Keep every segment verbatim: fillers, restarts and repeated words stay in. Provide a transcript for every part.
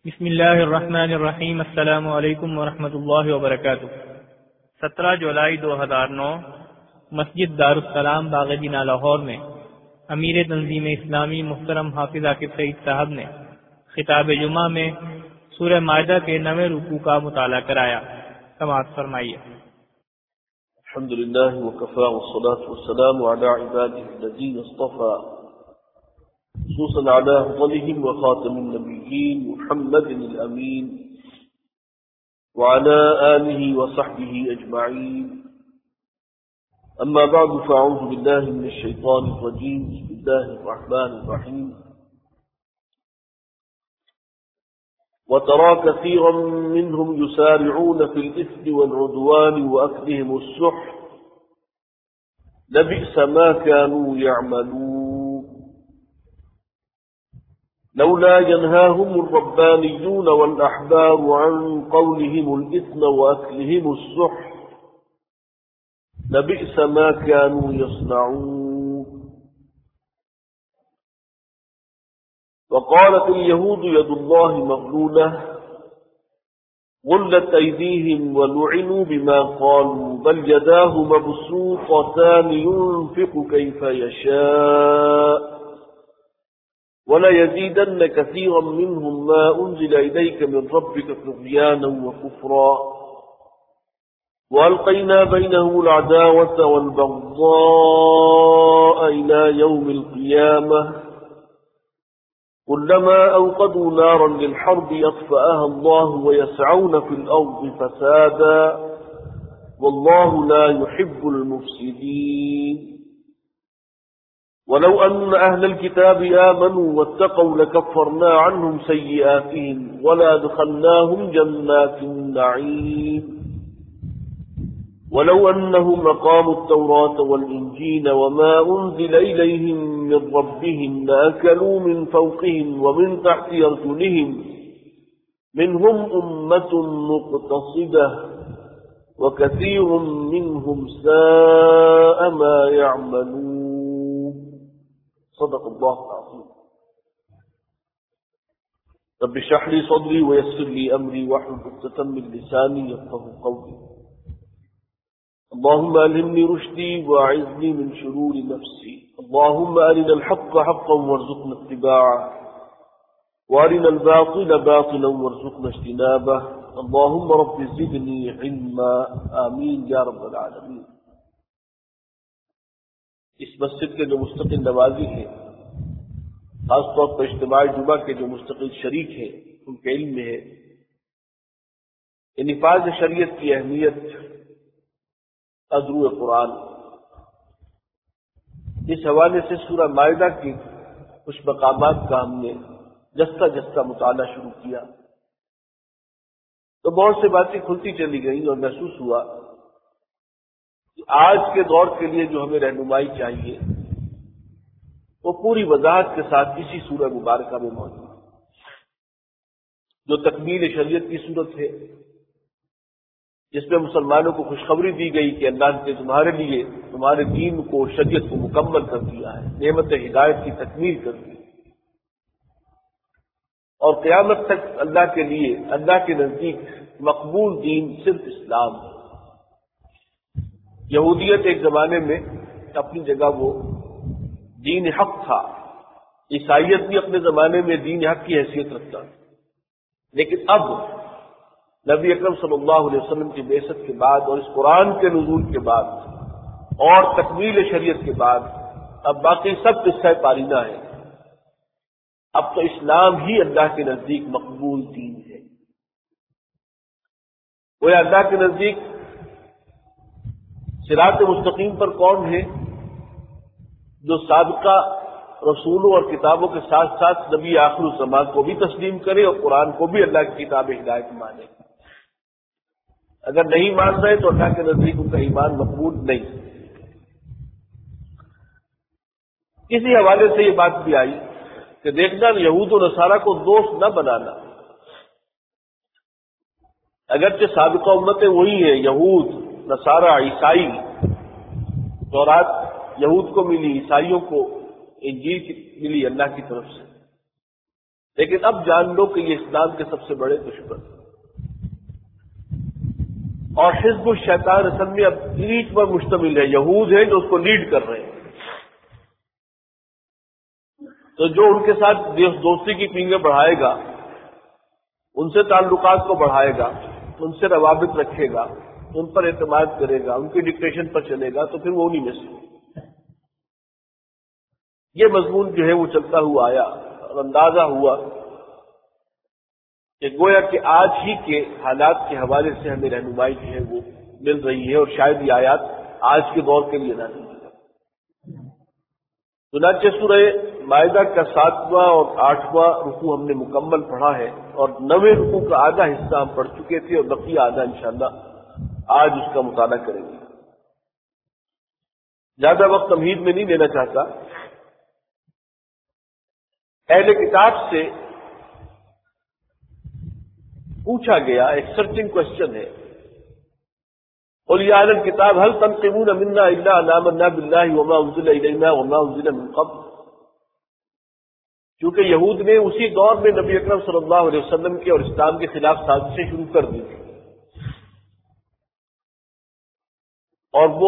بسم اللہ الرحمن الرحیم۔ السلام علیکم ورحمۃ اللہ وبرکاتہ۔ سترہ جولائی دو ہزار نو مسجد دارالسلام باغ جینا لاہور میں امیر تنظیم اسلامی محترم حافظ عاقب سعید صاحب نے خطاب جمعہ میں سورہ مائدہ کے نویں رکوع کا مطالعہ کرایا۔ سماعت فرمائیے۔ الحمد للہ وکفى والصلاة والسلام على عباده الذين اصطفى خصوصا على أفضلهم وخاتم النبيين محمد الأمين وعلى آله وصحبه أجمعين، أما بعد فأعوذ بالله من الشيطان الرجيم، بسم الله الرحمن الرحيم. وترى كثيرا منهم يسارعون في الإثم والعدوان وأكلهم السحت لبئس ما كانوا يعملون. لولا ينهاهم الربانيون والأحبار عن قولهم الإثم وأكلهم السحت لبئس ما كانوا يصنعون. وقالت اليهود يد الله مغلولة غلت أيديهم ولعنوا بما قالوا بل يداه مبسوطتان ينفق كيف يشاء وَلَيَزِيدَنَّ كَثِيرًا مِّنْهُمْ مَا أُنزِلَ إِلَيْكَ مِنْ رَبِّكَ طُغْيَانًا وَكُفْرًا وَأَلْقَيْنَا بَيْنَهُمُ الْعَدَاوَةَ وَالْبَغْضَاءَ إِلَى يَوْمِ الْقِيَامَةِ كُلَّمَا أَوْقَدُوا نَارًا لِلْحَرْبِ أَطْفَأَهَا اللَّهُ وَيَسْعَوْنَ فِي الْأَرْضِ فَسَادًا وَاللَّهُ لَا يُحِبُّ الْمُفْسِدِينَ. ولو أن أهل الكتاب آمنوا واتقوا لكفرنا عنهم سيئاتهم ولا دخلناهم جنات النعيم. ولو أنهم أقاموا التوراة والإنجيل وما أنزل إليهم من ربهم لأكلوا من فوقهم ومن تحت أرجلهم منهم أمة مقتصدة وكثير منهم ساء ما يعملون. صدق الله العظيم. رب اشرح لي صدري ويسر لي أمري واحلل عقدة من لساني يفقهوا قولي. اللهم ألهمني رشدي وأعذني من شرور نفسي. اللهم أرنا الحق حقا وارزقنا اتباعه وأرنا الباطل باطلا وارزقنا اجتنابه. اللهم رب زدني علما. آمين يا رب العالمين. اس مسجد کے جو مستقل نمازی ہیں، خاص طور پر اجتماع جمعہ کے جو مستقل شریک ہیں، ان کے علم میں ہے کہ نفاذ شریعت کی اہمیت ازرو قرآن. اس حوالے سے سورہ مائدہ کی کچھ مقامات کا ہم نے جستہ جستہ مطالعہ شروع کیا تو بہت سی باتیں کھلتی چلی گئیں اور محسوس ہوا آج کے دور کے لیے جو ہمیں رہنمائی چاہیے وہ پوری وضاحت کے ساتھ اسی سورہ مبارکہ میں موجود ہے، جو تکمیل شریعت کی صورت ہے، جس میں مسلمانوں کو خوشخبری دی گئی کہ اللہ نے تمہارے لیے تمہارے دین کو، شریعت کو مکمل کر دیا ہے، نعمت ہدایت کی تکمیل کر دی اور قیامت تک اللہ کے لیے، اللہ کے نزدیک مقبول دین صرف اسلام ہے. یہودیت ایک زمانے میں اپنی جگہ وہ دین حق تھا، عیسائیت بھی اپنے زمانے میں دین حق کی حیثیت رکھتا، لیکن اب نبی اکرم صلی اللہ علیہ وسلم کی بعثت کے بعد اور اس قرآن کے نزول کے بعد اور تکمیل شریعت کے بعد اب باقی سب قصہ پارینہ ہے. اب تو اسلام ہی اللہ کے نزدیک مقبول دین ہے. وہ اللہ کے نزدیک صراط مستقیم پر کون ہے؟ جو سابقہ رسولوں اور کتابوں کے ساتھ ساتھ نبی آخر الزمان کو بھی تسلیم کرے اور قرآن کو بھی اللہ کی کتاب ہدایت مانے. اگر نہیں مان رہے تو اللہ کے نزدیک ان کا ایمان مقبول نہیں. کسی حوالے سے یہ بات بھی آئی کہ دیکھنا یہود و نصارہ کو دوست نہ بنانا. اگرچہ سابقہ امتیں وہی ہیں، یہود، نصارہ، عیسائی. تورات یہود کو ملی، عیسائیوں کو انجیل ملی اللہ کی طرف سے، لیکن اب جان لو کہ یہ اسلام کے سب سے بڑے دشمن ہیں، اور حزب الشیطان اصل میں اب انہی پر مشتمل ہے، یہود ہیں جو اس کو لیڈ کر رہے ہیں۔ تو جو ان کے ساتھ دوستی کی پینگیں بڑھائے گا، ان سے تعلقات کو بڑھائے گا، ان سے روابط رکھے گا، ان پر اعتماد کرے گا، ان کی ڈکٹیشن پر چلے گا، تو پھر وہ انہی میں سے۔ یہ مضمون جو ہے وہ چلتا ہوا آیا اور اندازہ ہوا کہ گویا کہ آج ہی کے حالات کے حوالے سے ہمیں رہنمائی جو ہے وہ مل رہی ہے، اور شاید یہ آیات آج کے دور کے لیے نازل ہوئی۔ چنانچہ سورہ مائدہ کا ساتواں اور آٹھواں رکوع ہم نے مکمل پڑھا ہے، اور نویں رکوع کا آدھا حصہ ہم پڑھ چکے تھے، اور بقیہ آدھا انشاءاللہ آج اس کا مطالعہ کریں گے۔ زیادہ وقت تمہید میں نہیں دینا چاہتا۔ اہل کتاب سے پوچھا گیا، ایک سرچنگ کوشچن ہے، قل یا اہل الکتاب هل تنقمون منا الا ان آمنا بالله وما انزل الینا وما انزل من قبل۔ کیونکہ یہود نے اسی دور میں نبی اکرم صلی اللہ علیہ وسلم کے اور اسلام کے خلاف سازشیں شروع کر دی تھی، اور وہ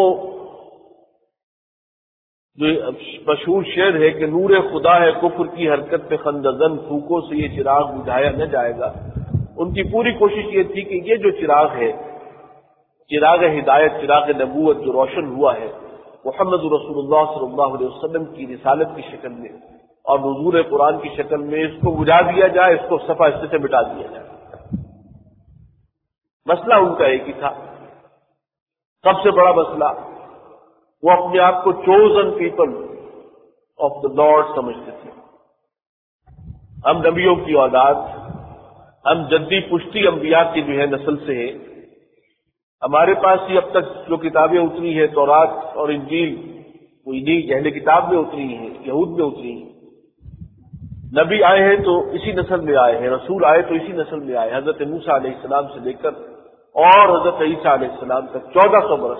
جو مشہور شعر ہے کہ نور خدا ہے کفر کی حرکت پہ خندزن، پھوکوں سے یہ چراغ بجھایا نہ جائے گا، ان کی پوری کوشش یہ تھی کہ یہ جو چراغ ہے، چراغ ہدایت، چراغ نبوت جو روشن ہوا ہے محمد رسول اللہ صلی اللہ علیہ وسلم کی رسالت کی شکل میں اور نزول قرآن کی شکل میں، اس کو بجھا دیا جائے، اس کو صفحہ حصے سے مٹا دیا جائے۔ مسئلہ ان کا ایک ہی تھا، سب سے بڑا مسئلہ، وہ اپنے آپ کو chosen people of the lord سمجھتے تھے۔ ہم نبیوں کی اولاد، ہم جدی پشتی انبیاء کی جو ہے نسل سے ہیں، ہمارے پاس ہی اب تک جو کتابیں اتری ہیں تورات اور انجیل، وہ انہی اہل کتاب میں اتری ہیں، یہود میں اتری ہیں۔ نبی آئے ہیں تو اسی نسل میں آئے ہیں، رسول آئے تو اسی نسل میں آئے، حضرت موسیٰ علیہ السلام سے لے کر اور حضرت عیسیٰ علیہ السلام تک چودہ سو برس۔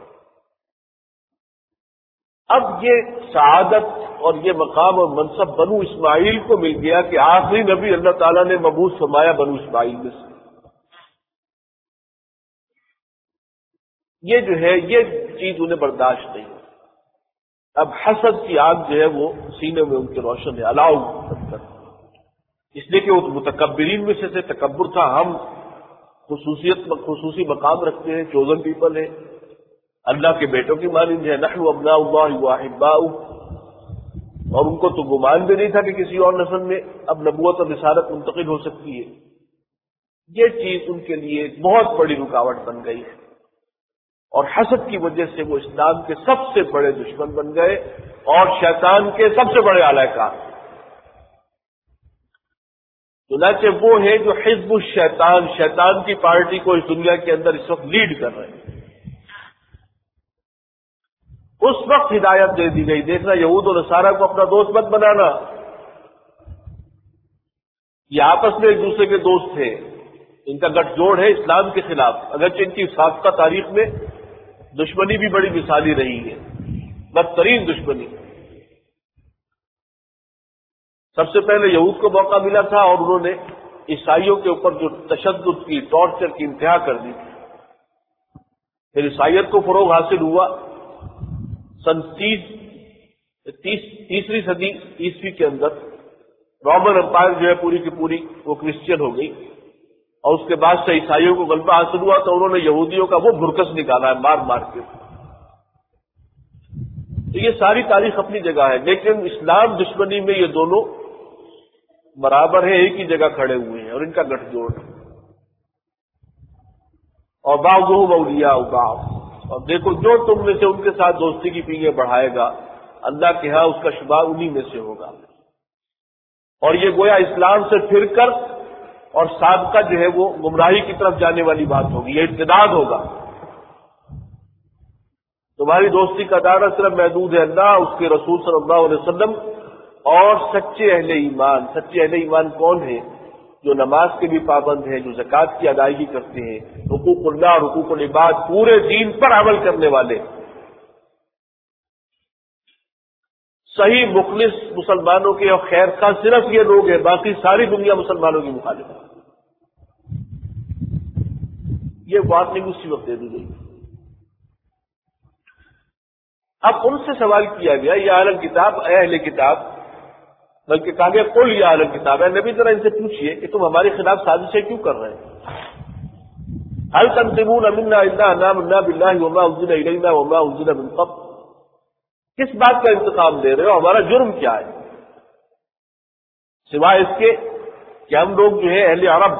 اب یہ سعادت اور یہ مقام اور منصب بنو اسماعیل کو مل گیا کہ آخری نبی اللہ تعالیٰ نے مبعوث فرمایا بنو اسماعیل میں سے۔ یہ جو ہے یہ چیز انہیں برداشت نہیں۔ اب حسد کی آگ جو ہے وہ سینے میں ان کے روشن ہے، الاؤ اس لیے کہ وہ متکبرین میں سے تکبر تھا۔ ہم خصوصیت خصوصی مقام رکھتے ہیں، چوزن پیپل ہیں، اللہ کے بیٹوں کی مانند ہے، نحن ابناء اللہ واحباؤہ، اور ان کو تو گمان بھی نہیں تھا کہ کسی اور نسل میں اب نبوت اور رسالت منتقل ہو سکتی ہے۔ یہ چیز ان کے لیے ایک بہت بڑی رکاوٹ بن گئی ہے، اور حسد کی وجہ سے وہ اسلام کے سب سے بڑے دشمن بن گئے اور شیطان کے سب سے بڑے اعلی کار۔ چنانچہ وہ ہے جو حزب الشیطان، شیطان کی پارٹی کو اس دنیا کے اندر اس وقت لیڈ کر رہے ہیں۔ اس وقت ہدایت دے دی گئی، دیکھنا یہود اور نصارہ کو اپنا دوست مت بنانا، یہ آپس میں ایک دوسرے کے دوست تھے، ان کا گٹھ جوڑ ہے اسلام کے خلاف، اگرچہ ان کی سابقہ تاریخ میں دشمنی بھی بڑی مثالی رہی ہے، بدترین دشمنی۔ سب سے پہلے یہود کو موقع ملا تھا اور انہوں نے عیسائیوں کے اوپر جو تشدد کی، ٹارچر کی انتہا کر دی تھی۔ پھر عیسائیت کو فروغ حاصل ہوا، سن تیس تیس تیسری صدی عیسوی کے اندر رومن امپائر جو ہے پوری کی پوری وہ کرسچین ہو گئی، اور اس کے بعد سے عیسائیوں کو غلبہ حاصل ہوا تو انہوں نے یہودیوں کا وہ بھرکس نکالا ہے مار مار کے۔ تو یہ ساری تاریخ اپنی جگہ ہے، لیکن اسلام دشمنی میں یہ دونوں برابر ہیں، ایک ہی جگہ کھڑے ہوئے ہیں، اور ان کا گٹھ جوڑ ہے۔ اور بعضهم اولیاء بعض، اور دیکھو جو تم میں سے ان کے ساتھ دوستی کی پینگیں بڑھائے گا، اللہ کے ہاں اس کا شمار انہی میں سے ہوگا۔ اور یہ گویا اسلام سے پھر کر اور سابقہ جو ہے وہ گمراہی کی طرف جانے والی بات ہوگی، یہ ارتداد ہوگا۔ تمہاری دوستی کا دائرہ صرف محدود ہے اللہ، اس کے رسول صلی اللہ علیہ وسلم اور سچے اہل ایمان۔ سچے اہل ایمان کون ہیں؟ جو نماز کے بھی پابند ہیں، جو زکوٰۃ کی ادائیگی کرتے ہیں، حقوق اللہ اور حقوق العباد پورے دین پر عمل کرنے والے۔ صحیح مخلص مسلمانوں کے اور خیر خواہ صرف یہ لوگ ہیں، باقی ساری دنیا مسلمانوں کی مخالف ہے۔ یہ وارننگ اسی وقت دے دی گئی۔ اب ان سے سوال کیا گیا، یا اہل کتاب، اے اہل کتاب، بلکہ کہا گیا قل یا اہل کتاب، اے نبی ذرا ان سے پوچھئے کہ تم ہمارے خلاف سازشیں کیوں کر رہے ہیں؟ هل تنقمون منا الا ان آمنا بالله وما انزل الينا وما انزل من قبل؟ کس بات کا انتقام لے رہے ہو؟ ہمارا جرم کیا ہے سوائے اس کے کہ ہم لوگ جو ہے اہل عرب،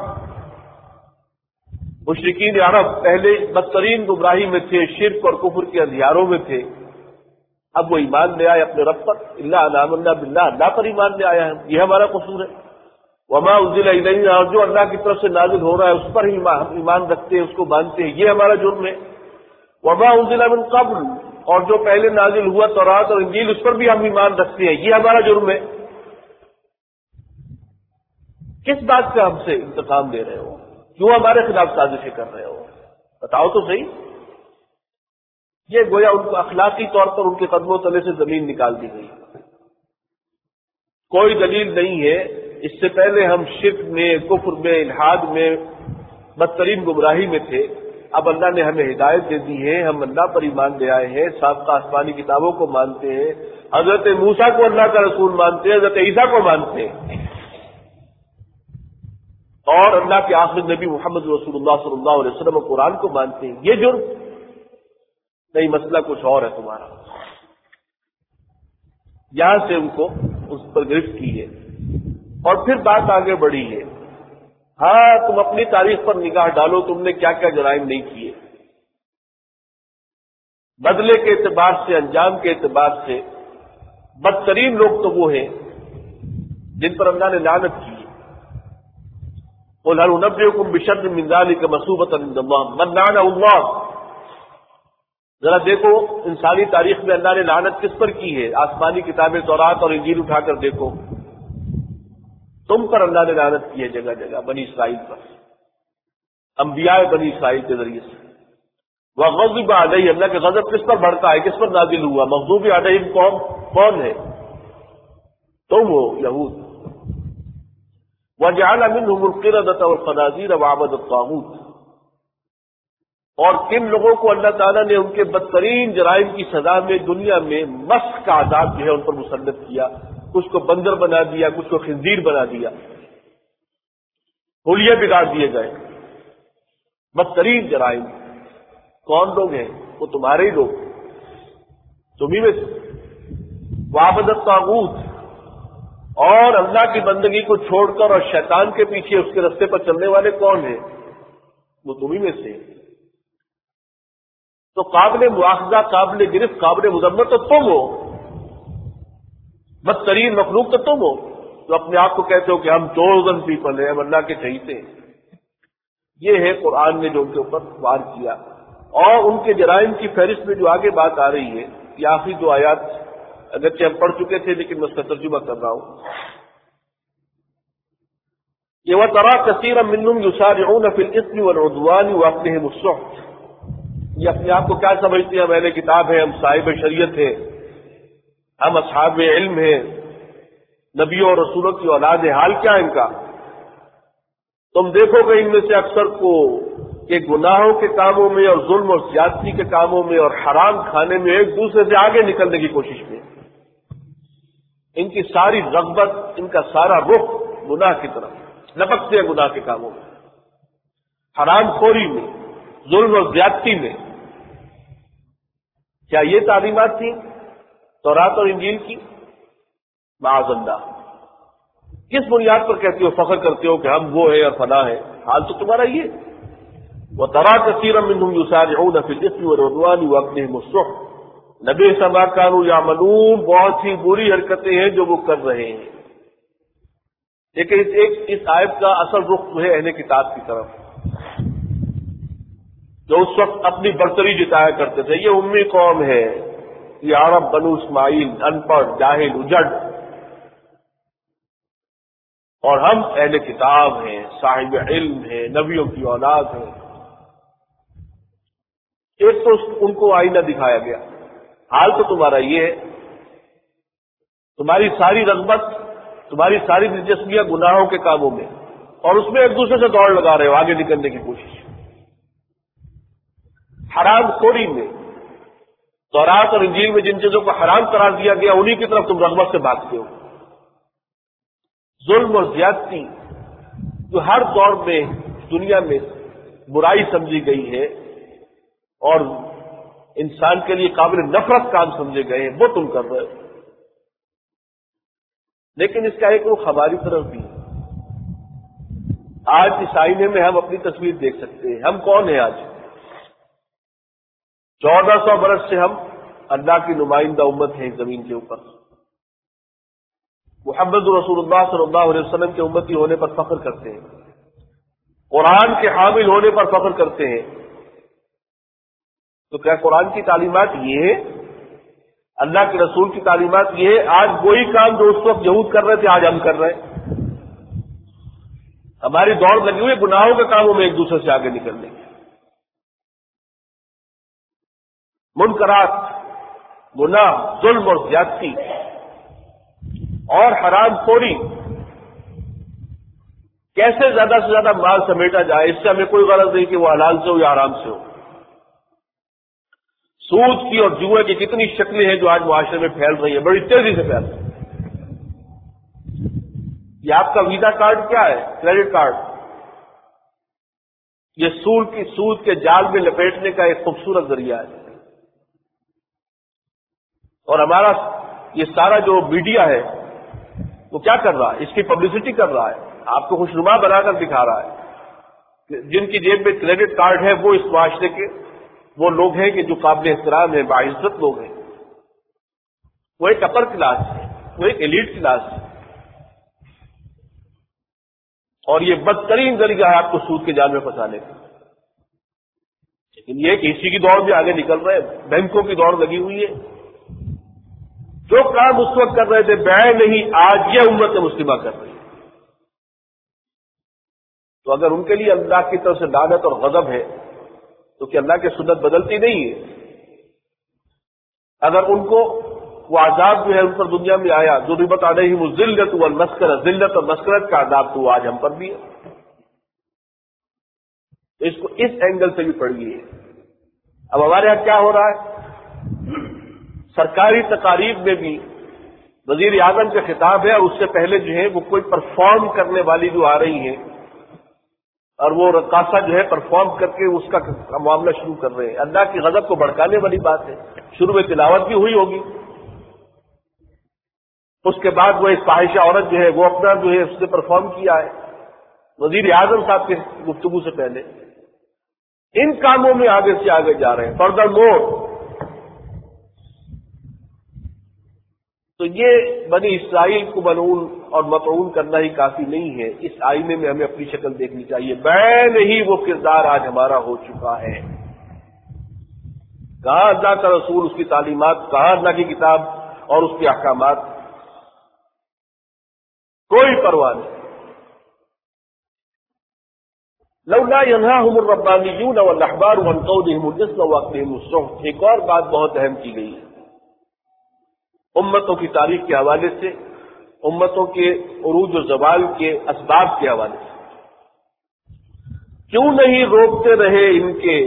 مشرکین عرب پہلے بدترین گمراہی میں تھے، شرک اور کفر کے اندھیاروں میں تھے، اب وہ ایمان لے آئے اپنے رب پر، الا ان آمنا بالله، اللہ پر ایمان لے آیا ہے، یہ ہمارا قصور ہے۔ وما انزل الینا، اور جو اللہ کی طرف سے نازل ہو رہا ہے اس پر ہی ایمان رکھتے ہیں، اس کو مانتے ہیں، یہ ہمارا جرم ہے۔ وما انزل من قبل، اور جو پہلے نازل ہوا تورات اور انجیل اس پر بھی ہم ایمان رکھتے ہیں، یہ ہمارا جرم ہے۔ کس بات کا ہم سے انتقام دے رہے ہو؟ کیوں ہمارے خلاف سازشیں کر رہے ہو؟ بتاؤ تو صحیح۔ یہ گویا ان کو اخلاقی طور پر ان کے قدموں تلے سے زمین نکال دی گئی۔ کوئی دلیل نہیں ہے، اس سے پہلے ہم شرک میں، کفر میں، الحاد میں، بدترین گمراہی میں تھے، اب اللہ نے ہمیں ہدایت دے دی ہے، ہم اللہ پر ایمان لے آئے ہیں، سابقہ آسمانی کتابوں کو مانتے ہیں، حضرت موسیٰ کو اللہ کا رسول مانتے ہیں، حضرت عیسیٰ کو مانتے ہیں، اور اللہ کے آخری نبی محمد رسول اللہ صلی اللہ علیہ وسلم اور قرآن کو مانتے ہیں۔ یہ جرم نہیں، مسئلہ کچھ اور ہے تمہارا۔ یہاں سے ان کو اس پر گرفت کی ہے، اور پھر بات آگے بڑھی ہے۔ ہاں تم اپنی تاریخ پر نگاہ ڈالو، تم نے کیا کیا جرائم نہیں کیے، بدلے کے اعتبار سے، انجام کے اعتبار سے بدترین لوگ تو وہ ہیں جن پر اللہ نے لعنت کی ہے۔ قل هل انبئكم بشر من ذلك مثوبة عند الله من لعنه الله۔ ذرا دیکھو انسانی تاریخ میں اللہ نے لعنت کس پر کی ہے؟ آسمانی کتابیں تورات اور انجیل اٹھا کر دیکھو، تم پر اللہ نے لعنت کی ہے جگہ جگہ، بنی اسرائیل پر، انبیاء بنی اسرائیل کے ذریعے سے۔ وغضب علیہ، اللہ کے غضب کس پر بڑھتا ہے، کس پر نازل ہوا؟ مغضوب علیہم قوم کون ہے؟ تم ہو، یہود۔ وجعل منهم القردة والخنازير وعبد الطاغوت، اور کن لوگوں کو اللہ تعالیٰ نے ان کے بدترین جرائم کی سزا میں دنیا میں مسخ کا عذاب جو ہے ان پر مسلط کیا، کچھ کو بندر بنا دیا، کچھ کو خنزیر بنا دیا، حلیے بگاڑ دیے گئے۔ بدترین جرائم کون لوگ ہیں؟ وہ تمہارے ہی لوگ، تمہیں میں سے۔ وعبد الطاغوت، اور اللہ کی بندگی کو چھوڑ کر اور شیطان کے پیچھے اس کے رستے پر چلنے والے کون ہیں؟ وہ تمہیں میں سے۔ تو قابل مواخذہ، قابل گرفت، قابل مذمت تو تم ہو، بدترین مخلوق تو تم ہو، جو اپنے آپ کو کہتے ہو کہ ہم چوزن پیپل ہیں، ہم اللہ کے چہیتے ہیں۔ یہ ہے قرآن نے جو ان کے اوپر وار کیا، اور ان کے جرائم کی فہرست میں جو آگے بات آ رہی ہے، یہ آخری دو آیات اگرچہ ہم پڑھ چکے تھے لیکن میں اس کا ترجمہ کر رہا ہوں۔ یہ وَتَرَىٰ كَثِيرًا مِّنْهُمْ يُسَارِعُونَ فِي الْإِثْمِ وَالْعُدْوَانِ وَأَكْلِهِمُ السُّحْتَ۔ یہ اپنے آپ کو کیا سمجھتے ہیں؟ ہم اہل کتاب ہیں، ہم صاحب شریعت ہیں، ہم اصحاب علم ہیں، نبیوں اور رسولوں کی اولاد ہے۔ حال کیا ہے ان کا؟ تم دیکھو گے ان میں سے اکثر کو کہ گناہوں کے کاموں میں اور ظلم اور زیادتی کے کاموں میں اور حرام کھانے میں ایک دوسرے سے آگے نکلنے کی کوشش میں، ان کی ساری رغبت، ان کا سارا رخ گناہ کی طرف لپکتے ہیں، گناہ کے کاموں میں، حرام خوری میں، ظلم اور زیادتی میں۔ کیا یہ تعلیمات تھیں تورات اور انجیل کی؟ معاذ اللہ۔ کس بنیاد پر کہتے ہو، فخر کرتے ہو کہ ہم وہ ہیں اور فلاں ہیں؟ حال تو تمہارا یہ۔ وَتَرَىٰ كَثِيرًا مِّنْهُمْ يُسَارِعُونَ فِي الْإِثْمِ وَالْعُدْوَانِ وَأَكْلِهِمُ السُّحْتَ لَبِئْسَ مَا كَانُوا يَعْمَلُونَ۔ بہت سی بری حرکتیں ہیں جو وہ کر رہے ہیں۔ لیکن اس ایک اس آیت کا اصل رخ جو ہے اہل کتاب کی طرف، جو اس وقت اپنی برتری جتایا کرتے تھے، یہ امی قوم ہے، یہ عرب بنو اسماعیل، ان پڑھ، جاہل، اجڑ، اور ہم اہل کتاب ہیں، صاحب علم ہیں، نبیوں کی اولاد ہیں۔ ایک تو ان کو آئینہ دکھایا گیا، حال تو تمہارا یہ ہے۔ تمہاری ساری رغبت، تمہاری ساری دلچسپیاں گناہوں کے کاموں میں، اور اس میں ایک دوسرے سے دوڑ لگا رہے ہو آگے نکلنے کی کوشش۔ حرام خوری میں، تورات اور انجیل میں جن چیزوں کو حرام قرار دیا گیا انہی کی طرف تم رغبت سے بھاگتے ہو۔ ظلم اور زیادتی جو ہر دور میں دنیا میں برائی سمجھی گئی ہے اور انسان کے لیے قابل نفرت کام سمجھے گئے ہیں، وہ تم کر رہے ہو۔ لیکن اس کا ایک رخ ہماری طرف بھی ہے۔ آج اس آئینے میں ہم اپنی تصویر دیکھ سکتے ہیں۔ ہم کون ہیں آج؟ چودہ سو برس سے ہم اللہ کی نمائندہ امت ہیں زمین کے اوپر۔ محمد رسول اللہ صلی اللہ علیہ وسلم کے امتی ہونے پر فخر کرتے ہیں، قرآن کے حامل ہونے پر فخر کرتے ہیں۔ تو کیا قرآن کی تعلیمات یہ ہے؟ اللہ کے رسول کی تعلیمات یہ ہے؟ آج وہی کام جو اس وقت یہود کر رہے تھے آج ہم کر رہے ہیں۔ ہماری دوڑ لگی ہوئی گناہوں کے کاموں میں ایک دوسرے سے آگے نکلنے کی۔ منکرات، گناہ، ظلم اور زیادتی اور حرام خوری، کیسے زیادہ سے زیادہ مال سمیٹا جائے، اس سے ہمیں کوئی غرض نہیں کہ وہ حلال سے ہو یا حرام سے ہو۔ سود کی اور جوئے کی کتنی شکلیں ہیں جو آج معاشرے میں پھیل رہی ہیں، بڑی تیزی سے پھیل رہی ہیں۔ یہ آپ کا ویزا کارڈ کیا ہے؟ Credit card. یہ سود کی سود کے جال میں لپیٹنے کا ایک خوبصورت ذریعہ ہے۔ اور ہمارا یہ سارا جو میڈیا ہے وہ کیا کر رہا ہے؟ اس کی پبلسٹی کر رہا ہے، آپ کو خوشنما بنا کر دکھا رہا ہے۔ جن کی جیب میں کریڈٹ کارڈ ہے وہ اس معاشرے کے وہ لوگ ہیں کہ جو قابل احترام ہیں، باعزت لوگ ہیں، وہ ایک اپر کلاس ہے، وہ ایک ایلیٹ کلاس ہے۔ اور یہ بدترین ذریعہ ہے آپ کو سود کے جال میں پھنسانے کا۔ لیکن یہ کہ اسی کی دوڑ میں آگے نکل رہے ہیں، بینکوں کی دوڑ لگی ہوئی ہے۔ جو کام اس وقت کر رہے تھے بیع نہیں، آج یہ امت مسلمہ کر رہی ہے۔ تو اگر ان کے لیے اللہ کی طرف سے لعنت اور غضب ہے تو کہ اللہ کی سنت بدلتی نہیں ہے؟ اگر ان کو وہ عذاب جو ہے ان پر دنیا میں آیا، جو ضربت علیہم الذلۃ والمسکنۃ، ذلت اور مسکنت کا عذاب، تو وہ آج ہم پر بھی ہے۔ اس کو اس اینگل سے بھی پڑھیے۔ اب ہمارے یہاں کیا ہو رہا ہے؟ سرکاری تقاریب میں بھی وزیر اعظم کا خطاب ہے، اور اس سے پہلے جو ہے وہ کوئی پرفارم کرنے والی جو آ رہی ہیں اور وہ رقاصہ جو ہے پرفارم کر کے اس کا معاملہ شروع کر رہے ہیں۔ اللہ کی غضب کو بھڑکانے والی بات ہے۔ شروع میں تلاوت بھی ہوئی ہوگی، اس کے بعد وہ ایک فاحشہ عورت جو ہے وہ اپنا جو ہے اس نے پرفارم کیا ہے وزیر اعظم صاحب کی گفتگو سے پہلے۔ ان کاموں میں آگے سے آگے جا رہے ہیں۔ فردر مور تو یہ بنی اسرائیل کو ملعون اور مطعون کرنا ہی کافی نہیں ہے، اس آئینے میں ہمیں اپنی شکل دیکھنی چاہیے۔ بیع نہیں وہ کردار آج ہمارا ہو چکا ہے۔ کہاں اللہ کا رسول، اس کی تعلیمات، کہاں اللہ کی کتاب اور اس کے احکامات؟ کوئی پرواہ نہیں۔ لولا ينهاهم الربانيون والاحبار عن قولهم الاسم واكلهم السحت۔ ایک اور بات بہت اہم کی گئی ہے امتوں کی تاریخ کے حوالے سے، امتوں کے عروج و زوال کے اسباب کے حوالے سے۔ کیوں نہیں روکتے رہے ان کے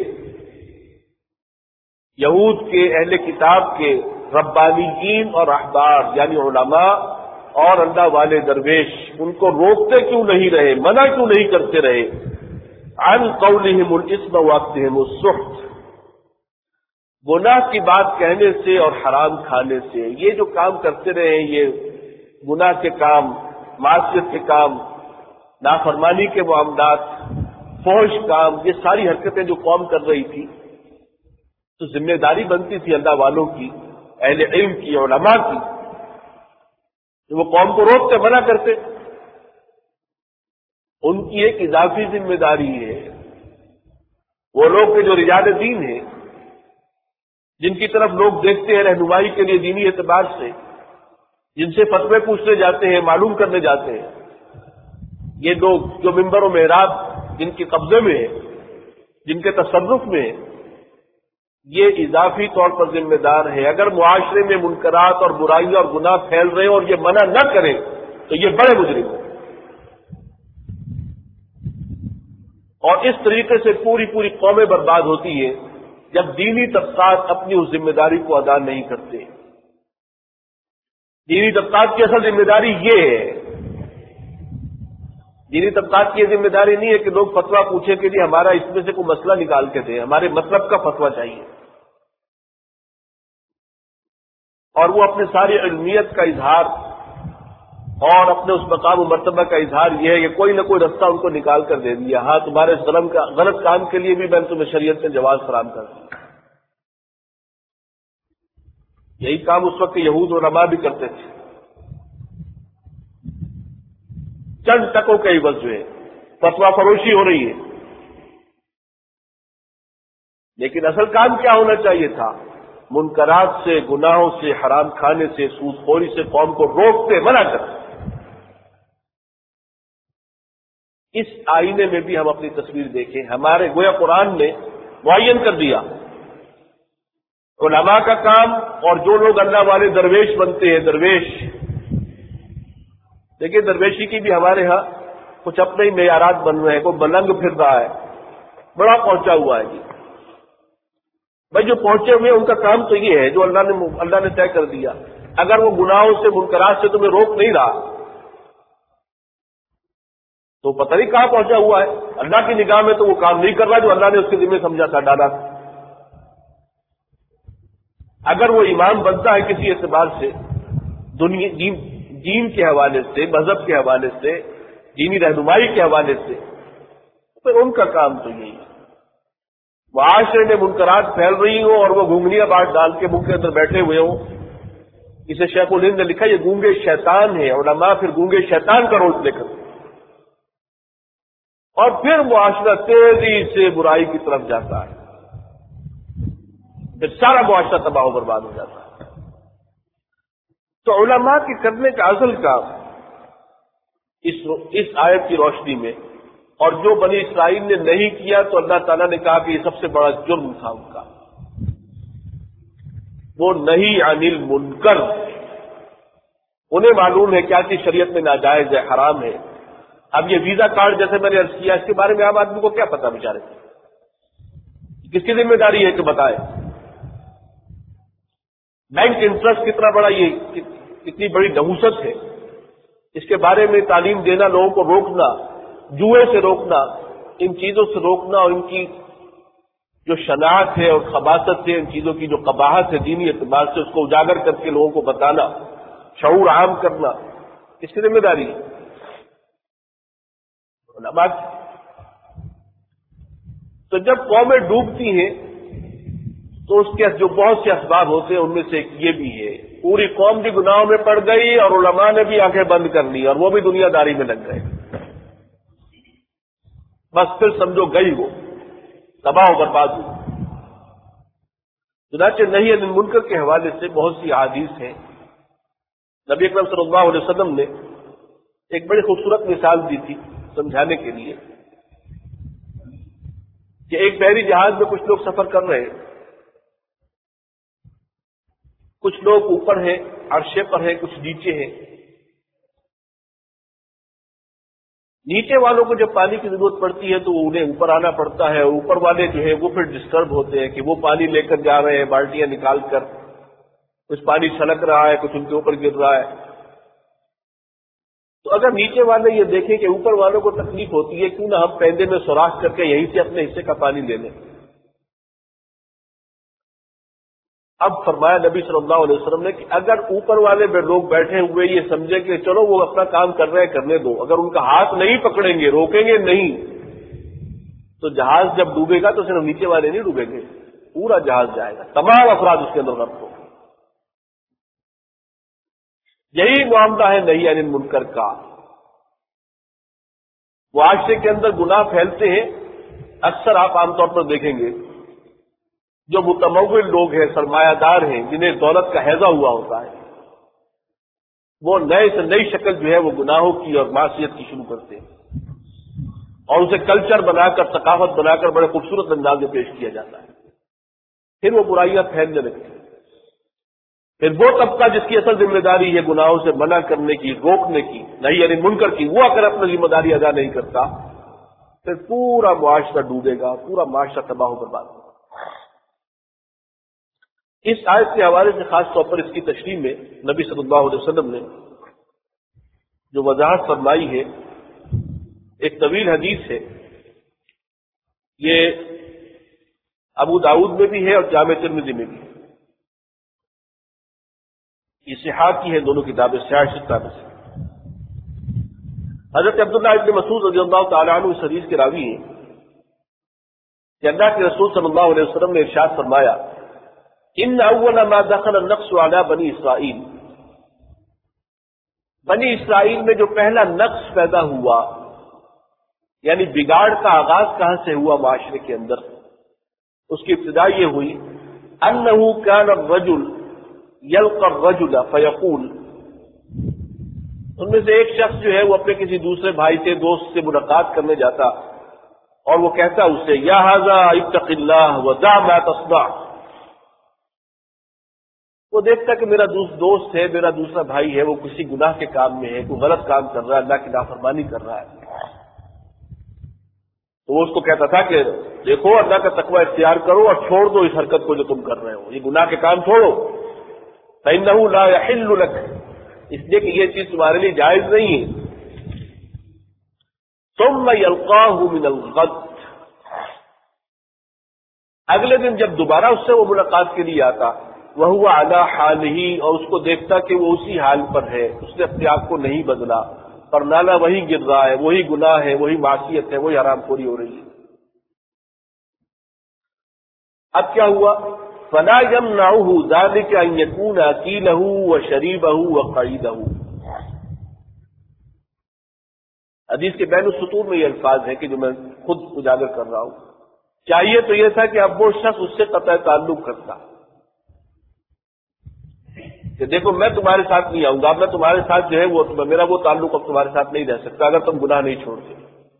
یہود کے، اہل کتاب کے ربانیین اور احبار یعنی علماء اور اللہ والے درویش، ان کو روکتے کیوں نہیں رہے، منع کیوں نہیں کرتے رہے؟ عن قولهم الاسم واكلهم السحت، گناہ کی بات کہنے سے اور حرام کھانے سے۔ یہ جو کام کرتے رہے ہیں، یہ گناہ کے کام، معصیت کے کام، نافرمانی کے معاملات، فحش کام، یہ ساری حرکتیں جو قوم کر رہی تھی، تو ذمہ داری بنتی تھی اللہ والوں کی، اہل علم کی، علماء کی، جو وہ قوم کو روکتے، منع کرتے۔ ان کی ایک اضافی ذمہ داری ہے، وہ لوگ کے جو رجال دین ہیں، جن کی طرف لوگ دیکھتے ہیں رہنمائی کے لیے دینی اعتبار سے، جن سے فتوے پوچھنے جاتے ہیں، معلوم کرنے جاتے ہیں، یہ لوگ جو ممبر و محراب جن کے قبضے میں ہے، جن کے تصرف میں ہے، یہ اضافی طور پر ذمہ دار ہے. اگر معاشرے میں منکرات اور برائیاں اور گناہ پھیل رہے ہیں اور یہ منع نہ کریں تو یہ بڑے مجرم ہیں. اور اس طریقے سے پوری پوری قومیں برباد ہوتی ہیں جب دینی طبقات اپنی اس ذمہ داری کو ادا نہیں کرتے. دینی طبقات کی اصل ذمہ داری یہ ہے. دینی طبقات کی یہ ذمہ داری نہیں ہے کہ لوگ فتویٰ پوچھیں کہ جی ہمارا اس میں سے کوئی مسئلہ نکال کے دیں، ہمارے مطلب کا فتویٰ چاہیے. اور وہ اپنی ساری علمیت کا اظہار اور اپنے اس مقام و مرتبہ کا اظہار یہ ہے کہ کوئی نہ کوئی رستہ ان کو نکال کر دے دیا. ہاں تمہارے اس غلط کا غلط کام کے لیے بھی میں نے تمہیں شریعت میں جواز فراہم کر دیا. یہی کام اس وقت یہود علماء بھی کرتے تھے. چند ٹکوں کے عوض جو ہے فتویٰ فروشی ہو رہی ہے، لیکن اصل کام کیا ہونا چاہیے تھا؟ منکرات سے، گناہوں سے، حرام کھانے سے، سود خوری سے قوم کو روکتے، منع کرتے. اس آئینے میں بھی ہم اپنی تصویر دیکھیں. ہمارے گویا قرآن نے معین کر دیا علماء کا کام، اور جو لوگ اللہ والے درویش بنتے ہیں، درویش. دیکھیں درویشی کی بھی ہمارے ہاں کچھ اپنے ہی معیارات بن رہے ہیں. کوئی ملنگ پھر رہا ہے، بڑا پہنچا ہوا ہے جی. بھائی جو پہنچے ہوئے ان کا کام تو یہ ہے جو اللہ نے اللہ نے طے کر دیا. اگر وہ گناہوں سے، منکرات سے تمہیں روک نہیں رہا تو پتہ نہیں کہاں پہنچا ہوا ہے. اللہ کی نگاہ میں تو وہ کام نہیں کر رہا جو اللہ نے اس کے ذمہ سمجھا تھا، ڈالا تھا. اگر وہ امام بنتا ہے کسی اعتبار سے، دنیا دین, دین کے حوالے سے، مذہب کے حوالے سے، دینی رہنمائی کے حوالے سے، پھر ان کا کام تو یہی ہے. معاشرے میں منکرات پھیل رہی ہوں اور وہ گونگنیاں بات ڈال کے منہ کے اندر بیٹھے ہوئے ہوں. اسے شیخ الہند نے لکھا یہ گونگے شیطان ہے. علماء پھر گونگے شیطان کا رول لے کر اور پھر معاشرہ تیزی سے برائی کی طرف جاتا ہے. پھر سارا معاشرہ تباہ و برباد ہو جاتا ہے. تو علماء کے کرنے کا اصل کام اس اس آیت کی روشنی میں، اور جو بنی اسرائیل نے نہیں کیا تو اللہ تعالیٰ نے کہا کہ یہ سب سے بڑا جرم تھا ان کا، وہ نہیں عن المنکر. انہیں معلوم ہے کیا چیز شریعت میں ناجائز ہے، حرام ہے. اب یہ ویزا کارڈ جیسے میں نے عرض کیا، اس کے بارے میں عام آدمی کو کیا پتا بیچارے، کس کی ذمہ داری ہے کہ بتائے. بینک انٹرسٹ کتنا بڑا، یہ کتنی بڑی نحوست ہے، اس کے بارے میں تعلیم دینا، لوگوں کو روکنا، جوئے سے روکنا، ان چیزوں سے روکنا، اور ان کی جو شناخت ہے اور خباثت ہے، ان چیزوں کی جو قباحت ہے دینی اعتبار سے، اس کو اجاگر کر کے لوگوں کو بتانا، شعور عام کرنا، اس کی ذمہ داری ہے علماء کی. تو جب قومیں ڈوبتی ہیں تو اس کے جو بہت سے اسباب ہوتے ہیں، ان میں سے ایک یہ بھی ہے پوری قوم بھی گناہوں میں پڑ گئی اور علماء نے بھی آنکھیں بند کر لی اور وہ بھی دنیا داری میں لگ گئے. بس پھر سمجھو گئی، وہ تباہ و برباد ہوئی. چنانچہ نہی عن المنکر کے حوالے سے بہت سی احادیث ہیں. نبی اکرم صلی اللہ علیہ وسلم نے ایک بڑی خوبصورت مثال دی تھی سمجھانے کے لیے کہ ایک بحری جہاز میں کچھ لوگ سفر کر رہے ہیں، کچھ لوگ اوپر ہیں، عرشے پر ہیں، کچھ نیچے ہیں. نیچے والوں کو جب پانی کی ضرورت پڑتی ہے تو انہیں اوپر آنا پڑتا ہے. اوپر والے جو ہیں وہ پھر ڈسٹرب ہوتے ہیں کہ وہ پانی لے کر جا رہے ہیں بالٹیاں نکال کر، کچھ پانی چھلک رہا ہے، کچھ ان کے اوپر گر رہا ہے. تو اگر نیچے والے یہ دیکھیں کہ اوپر والوں کو تکلیف ہوتی ہے، کیوں نہ ہم پیندے میں سوراخ کر کے یہیں سے اپنے حصے کا پانی لے لیں. اب فرمایا نبی صلی اللہ علیہ وسلم نے کہ اگر اوپر والے لوگ بیٹھے ہوئے یہ سمجھے کہ چلو وہ اپنا کام کر رہے ہیں کرنے دو، اگر ان کا ہاتھ نہیں پکڑیں گے، روکیں گے نہیں، تو جہاز جب ڈوبے گا تو صرف نیچے والے نہیں ڈوبیں گے، پورا جہاز جائے گا، تمام افراد اس کے اندر غرق ہوں گے. یہی معاملہ ہے نہی عن المنکر کا. معاشرے کے اندر گناہ پھیلتے ہیں، اکثر آپ عام طور پر دیکھیں گے جو متمول لوگ ہیں، سرمایہ دار ہیں، جنہیں دولت کا ہیضہ ہوا ہوتا ہے، وہ نئے سے نئی شکل جو ہے وہ گناہوں کی اور معصیت کی شروع کرتے ہیں اور اسے کلچر بنا کر، ثقافت بنا کر بڑے خوبصورت انداز میں پیش کیا جاتا ہے. پھر وہ برائیاں پھیلنے لگتی ہیں۔ پھر وہ طبقہ جس کی اصل ذمہ داری ہے گناہوں سے منع کرنے کی، روکنے کی، نہیں یعنی منکر کی، وہ اگر اپنی ذمہ داری ادا نہیں کرتا پھر پورا معاشرہ ڈوبے گا، پورا معاشرہ تباہ و برباد ہوگا۔ اس آیت کے حوالے سے خاص طور پر اس کی تشریح میں نبی صلی اللہ علیہ وسلم نے جو وضاحت فرمائی ہے، ایک طویل حدیث ہے، یہ ابو داؤد میں بھی ہے اور جامع ترمذی میں بھی ہے، یہ صحاح کی ہے، دونوں کتابیں صحاح ستہ میں سے۔ حضرت عبداللہ ابن مسعود رضی اللہ تعالیٰ عنہ اس حدیث کے راوی ہیں کہ اللہ کے رسول صلی اللہ علیہ وسلم نے ارشاد فرمایا، ان اول ما دخل النقص على بنی اسرائیل، بنی اسرائیل میں جو پہلا نقص پیدا ہوا، یعنی بگاڑ کا آغاز کہاں سے ہوا معاشرے کے اندر، اس کی ابتدا یہ ہوئی، انه كان الرجل يلقى الرجل فيقول، ان میں سے ایک شخص جو ہے وہ اپنے کسی دوسرے بھائی سے، دوست سے ملاقات کرنے جاتا اور وہ کہتا اسے، یا ھذا اتق اللہ ودع ما تصنع، وہ دیکھتا کہ میرا دوست ہے، میرا دوسرا بھائی ہے، وہ کسی گناہ کے کام میں ہے، کوئی غلط کام کر رہا ہے، اللہ کی نافرمانی کر رہا ہے، تو وہ اس کو کہتا تھا کہ دیکھو اللہ کا تقوی اختیار کرو اور چھوڑ دو اس حرکت کو جو تم کر رہے ہو، یہ گناہ کے کام چھوڑو، فإنه لا يحل لك، اس لیے کہ یہ چیز تمہارے لیے جائز نہیں ہے۔ ثم يلقاه من الغد، اگلے دن جب دوبارہ اس سے وہ ملاقات کے لیے آتا، وهو على حاله، اور اس کو دیکھتا کہ وہ اسی حال پر ہے، اس نے اپنے آپ کو نہیں بدلا، پر نالا وہی گر رہا ہے، وہی گناہ ہے، وہی معصیت ہے، وہی حرام خوری ہو رہی ہے۔ اب کیا ہوا؟ فلا يمنعه ذلك ان يكون اكيله وشريبه وقعيده، حدیث کے بین السطور میں یہ الفاظ ہے کہ جو میں خود اجاگر کر رہا ہوں، چاہیے تو یہ تھا کہ اب وہ شخص اس سے قطع تعلق کرتا کہ دیکھو میں تمہارے ساتھ نہیں آؤں گا، میں تمہارے ساتھ جو ہے وہ میرا وہ تعلق اب تمہارے ساتھ نہیں رہ سکتا اگر تم گناہ نہیں چھوڑتے۔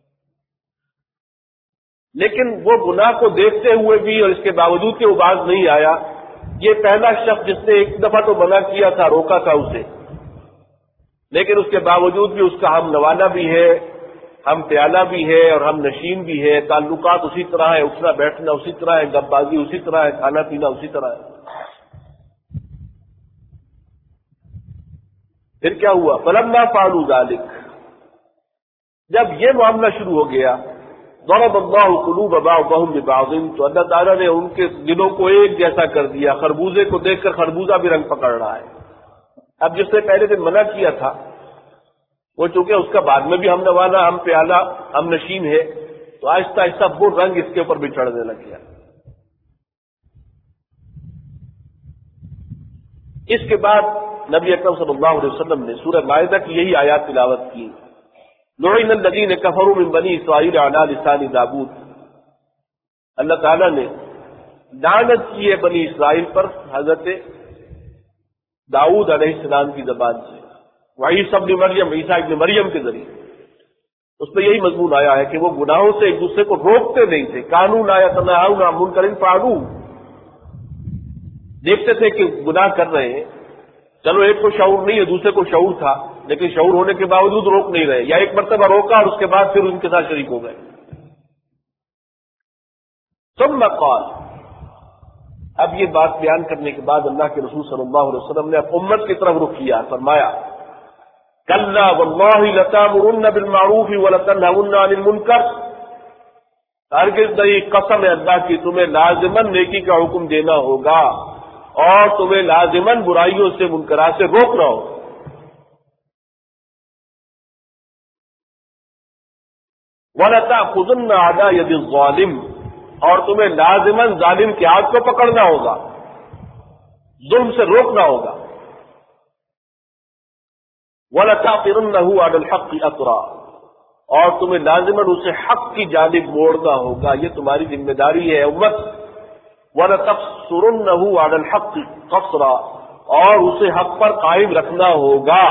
لیکن وہ گناہ کو دیکھتے ہوئے بھی اور اس کے باوجود کہ وہ باز نہیں آیا، یہ پہلا شخص جس نے ایک دفعہ تو منع کیا تھا، روکا تھا اسے، لیکن اس کے باوجود بھی اس کا ہم نوانا بھی ہے، ہم پیالہ بھی ہے اور ہم نشین بھی ہے، تعلقات اسی طرح ہے، اٹھنا بیٹھنا اسی طرح ہے، گپ بازی اسی طرح ہے، کھانا پینا اسی طرح ہے۔ پھر کیا ہوا؟ فلما فعلوا ذلك، جب یہ معاملہ شروع ہو گیا، ضرب اللہ قلوب بعضهم ببعض، تو اللہ تعالیٰ نے ان کے دلوں کو ایک جیسا کر دیا، خربوزے کو دیکھ کر خربوزہ بھی رنگ پکڑ رہا ہے۔ اب جس نے پہلے دن منع کیا تھا وہ چونکہ اس کا بعد میں بھی ہم نوانا، ہم پیالہ، ہم نشین ہے، تو آہستہ آہستہ وہ رنگ اس کے اوپر بھی چڑھنے لگ گیا۔ اس کے بعد نبی اکرم صلی اللہ علیہ وسلم نے سورہ مائدہ کی یہی آیات تلاوت کی، لعن الذین کفروا من بنی اسرائیل علی لسان داؤد، اللہ تعالیٰ نے لعنت کی ہے بنی اسرائیل پر حضرت داؤد علیہ السلام کی زبان سے، وعیسی ابن مریم، عیسیٰ ابن مریم کے ذریعے۔ اس میں یہی مضمون آیا ہے کہ وہ گناہوں سے ایک دوسرے کو روکتے نہیں تھے، کانوا لا یتناہون عن منکر فعلوہ، دیکھتے تھے کہ گناہ کر رہے ہیں، چلو ایک کو شعور نہیں ہے، دوسرے کو شعور تھا، لیکن شعور ہونے کے باوجود روک نہیں رہے، یا ایک مرتبہ روکا اور اس کے بعد پھر ان کے ساتھ شریک ہو گئے۔ ثم قال، اب یہ بات بیان کرنے کے بعد اللہ کے رسول صلی اللہ علیہ وسلم نے اب امت کی طرف رخ کیا، فرمایا کلا واللہ لتامرن بالمعروف ولتنہون عن المنکر، ہرگز نہیں، قسم ہے اللہ کی، تمہیں لازماً نیکی کا حکم دینا ہوگا اور تمہیں لازماً برائیوں سے، منکرات سے روکنا ہوگا۔ وَلَتَأْخُذُنَّ عَلَى يَدِ الظَّالِمِ، اور تمہیں لازماً ظالم کے ہاتھ کو پکڑنا ہوگا، ظلم سے روکنا ہوگا۔ وَلَتَعْطِرُنَّهُ عَلَى الْحَقِّ أَطْرًا، اور تمہیں لازماً اسے حق کی جانب موڑنا ہوگا، یہ تمہاری ذمہ داری ہے امت۔ وَلَتَقْصُرُنَّهُ عَلَى الْحَقِّ قَصْرًا، اور اسے حق پر قائم رکھنا ہوگا۔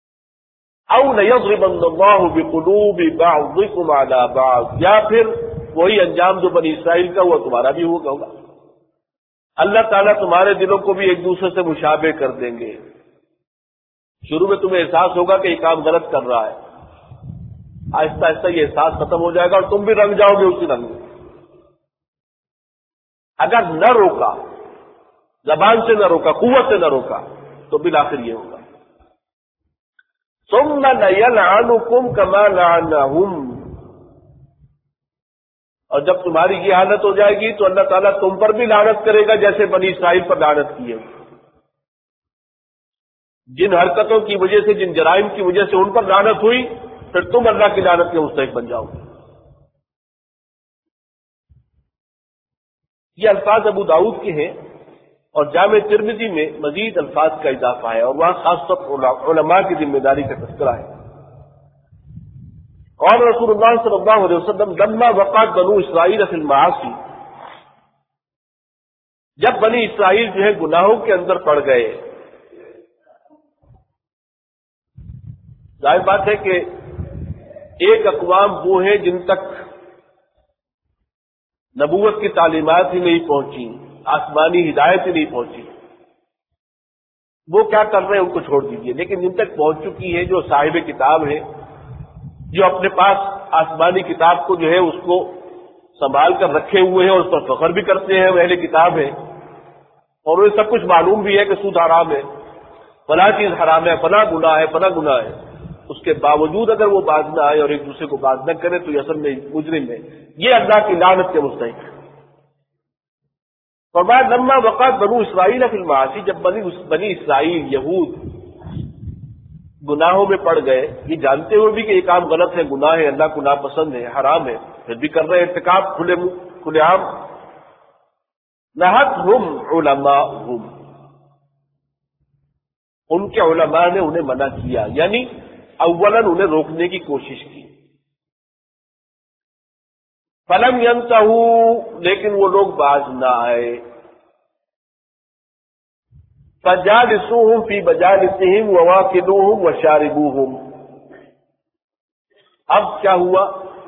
او لَيَضْرِبَنَّ اللَّهُ بِقُلُوبِ بَعْضِكُمْ عَلَى بَعْضٍ، یا پھر وہی انجام جو بنی اسرائیل کا ہوا تمہارا بھی ہوگا. اللہ تعالیٰ تمہارے دلوں کو بھی ایک دوسرے سے مشابہ کر دیں گے. شروع میں تمہیں احساس ہوگا کہ یہ کام غلط کر رہا ہے، آہستہ آہستہ یہ احساس ختم ہو جائے گا اور تم بھی رنگ جاؤ گے اسی رنگ میں. اگر نہ روکا، زبان سے نہ روکا، قوت سے نہ روکا، تو بالآخر یہ ہوگا. ثم لَيَلْعَنُكُمْ كَمَا لَعَنَهُمْ، اور جب تمہاری یہ حالت ہو جائے گی تو اللہ تعالیٰ تم پر بھی لعنت کرے گا جیسے بنی اسرائیل پر لعنت کی ہے. جن حرکتوں کی وجہ سے، جن جرائم کی وجہ سے ان پر لعنت ہوئی، پھر تم اللہ کی لعنت کے مستحق بن جاؤ گے. یہ الفاظ ابو داؤد کے ہیں اور جامع ترمذی میں مزید الفاظ کا اضافہ ہے، اور وہاں خاص طور پر علماء کی ذمہ داری کا تذکرہ ہے. اور رسول اللہ صلی اللہ علیہ وسلم لما وقعت بنو اسرائیل فی المعاصی، جب بنی اسرائیل جو ہے گناہوں کے اندر پڑ گئے، ظاہر بات ہے کہ ایک اقوام وہ ہیں جن تک نبوت کی تعلیمات ہی نہیں پہنچی، آسمانی ہدایت ہی نہیں پہنچی، وہ کیا کر رہے ہیں ان کو چھوڑ دیجیے. لیکن جن تک پہنچ چکی ہے، جو صاحب کتاب ہے، جو اپنے پاس آسمانی کتاب کو جو ہے اس کو سنبھال کر رکھے ہوئے ہیں اور اس پر فخر بھی کرتے ہیں، وہ اہل کتاب ہے، اور انہیں سب کچھ معلوم بھی ہے کہ سود حرام ہے، فلاں چیز حرام ہے، فلاں گناہ ہے، فلاں گناہ ہے، اس کے باوجود اگر وہ باز نہ آئے اور ایک دوسرے کو باز نہ کرے تو یہ اصل میں مجرم ہے، یہ اللہ کی لعنت کے مستحق ہے. اور بعد لما وقعت بنو اسرائیل فی المعاصی، جب بنی بنی اسرائیل یہود گناہوں میں پڑ گئے، یہ جانتے ہوئے بھی کہ یہ کام غلط ہے، گناہ ہے، اللہ کو ناپسند ہے، حرام ہے، پھر بھی کر رہے ہیں ارتکاب کھلے کھلے عام. نہتہم علماءہم، ان کے علماء نے انہیں منع کیا، یعنی اولاً انہیں روکنے کی کوشش کی. فلم ینتہوا، لیکن وہ لوگ باز نہ آئے. فجالسوہم فی مجالسہم وواکلوہم وشاربوہم، اب کیا ہوا؟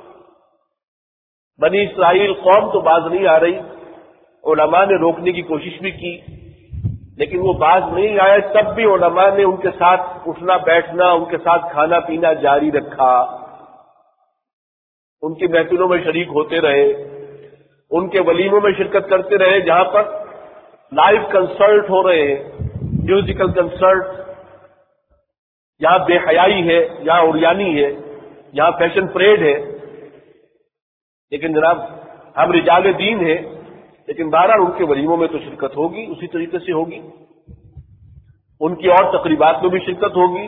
بنی اسرائیل قوم تو باز نہیں آ رہی، علماء نے روکنے کی کوشش بھی کی لیکن وہ باز نہیں آئے. تب بھی علماء نے ان کے ساتھ اٹھنا بیٹھنا، ان کے ساتھ کھانا پینا جاری رکھا، ان کی محفلوں میں شریک ہوتے رہے، ان کے ولیموں میں شرکت کرتے رہے جہاں پر لائیو کنسرٹ ہو رہے ہیں، میوزیکل کنسرٹ. یہاں بے حیائی ہے، یہاں اوریانی ہے، یہاں فیشن پریڈ ہے. لیکن جناب ہم رجال دین ہیں، لیکن بہرحال ان کے ولیموں میں تو شرکت ہوگی، اسی طریقے سے ہوگی، ان کی اور تقریبات میں بھی شرکت ہوگی.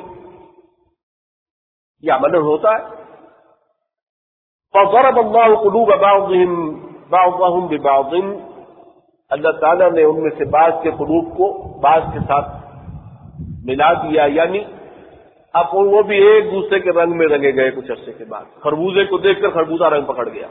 یہ عمل ہوتا ہے. فضرب اللہ قلوب بعضهم بعضهم ببعض، اللہ تعالیٰ نے ان میں سے بعض کے قلوب کو بعض کے ساتھ ملا دیا، یعنی اب وہ بھی ایک دوسرے کے رنگ میں رنگے گئے. کچھ عرصے کے بعد خربوزے کو دیکھ کر خربوزہ رنگ پکڑ گیا.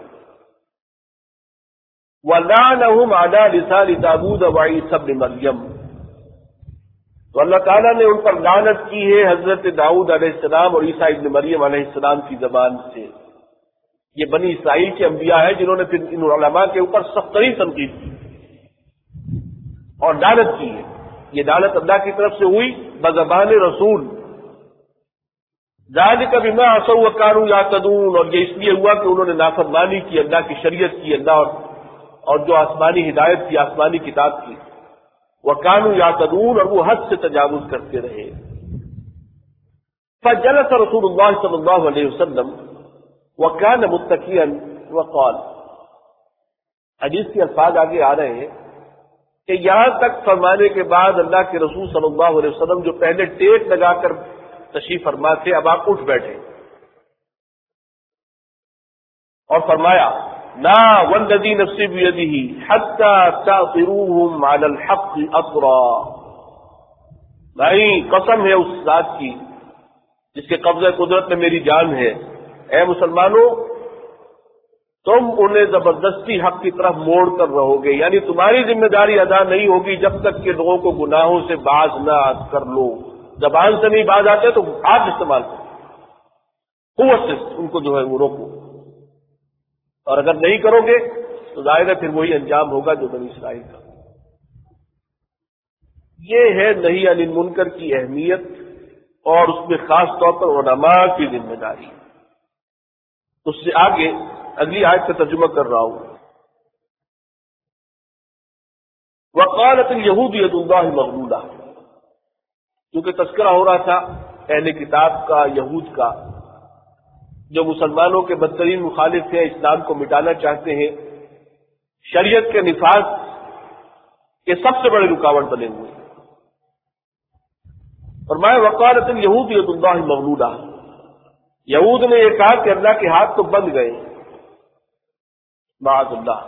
وَلَعَنَهُمْ عَلَى لِسَانِ دَاوُودَ وَعِيسَى ابْنِ مَرْيَمَ، تو اللہ تعالیٰ نے ان پر لعنت کی ہے حضرت داؤد علیہ السلام اور عیسیٰ ابن مریم علیہ السلام کی زبان سے. یہ بنی اسرائیل کے انبیاء ہیں جنہوں نے پھر ان علماء کے اوپر سخت ترین تنقید کی اور لعنت کی ہے. یہ لعنت اللہ کی طرف سے ہوئی بزبان رسول. ذالک بما عصوا وکانوا یعتدون، اور یہ اس لیے ہوا کہ انہوں نے نافرمانی کی اللہ کی شریعت کی، اللہ اور اور جو آسمانی ہدایت کی، آسمانی کتاب کی. وکانوا یعتدون، اور وہ حد سے تجاوز کرتے رہے. فجلس رسول اللہ صلی اللہ علیہ وسلم وکان متکئا وقال، حدیث کے الفاظ آگے آ رہے ہیں کہ یہاں تک فرمانے کے بعد اللہ کے رسول صلی اللہ علیہ وسلم جو پہلے ٹیک لگا کر تشریف فرما تھے، اب آپ اٹھ بیٹھے اور فرمایا لا والذی نفسی بیدہ حتی تعطروہم علی الحق اطرا، بھائی قسم ہے اس ذات کی جس کے قبضہ قدرت میں میری جان ہے، اے مسلمانوں تم انہیں زبردستی حق کی طرف موڑ کر رہو گے، یعنی تمہاری ذمہ داری ادا نہیں ہوگی جب تک کہ لوگوں کو گناہوں سے باز نہ کر لو. زبان سے نہیں باز آتے تو ہاتھ استعمال کرو، قوت سے ان کو جو ہے وہ روکو. اور اگر نہیں کرو گے تو ظاہر ہے پھر وہی انجام ہوگا جو بنی اسرائیل کا۔ یہ ہے نہی عن المنکر کی اہمیت، اور اس میں خاص طور پر علماء کی ذمہ داری۔ اس سے آگے اگلی آیت کا ترجمہ کر رہا ہوں۔ وقالت اليہود ید اللہ مغلولہ، کیونکہ تذکرہ ہو رہا تھا اہل کتاب کا، یہود کا، جو مسلمانوں کے بدترین مخالف ہیں، اسلام کو مٹانا چاہتے ہیں، شریعت کے نفاذ کے سب سے بڑے رکاوٹ بنے ہوئے۔ فرمایا وقالت اليہود ید اللہ مغلولہ، یہود نے یہ کہا کہ اللہ کے ہاتھ تو بند گئے، معاذ اللہ۔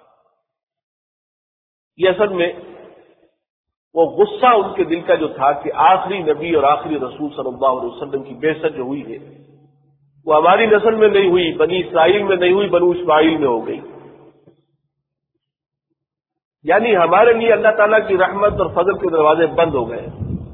یہ اصل میں وہ غصہ ان کے دل کا جو تھا کہ آخری نبی اور آخری رسول صلی اللہ علیہ وسلم کی بعثت جو ہوئی ہے وہ ہماری نسل میں نہیں ہوئی، بنی اسرائیل میں نہیں ہوئی، بنو اسماعیل میں ہو گئی۔ یعنی ہمارے لیے اللہ تعالیٰ کی رحمت اور فضل کے دروازے بند ہو گئے۔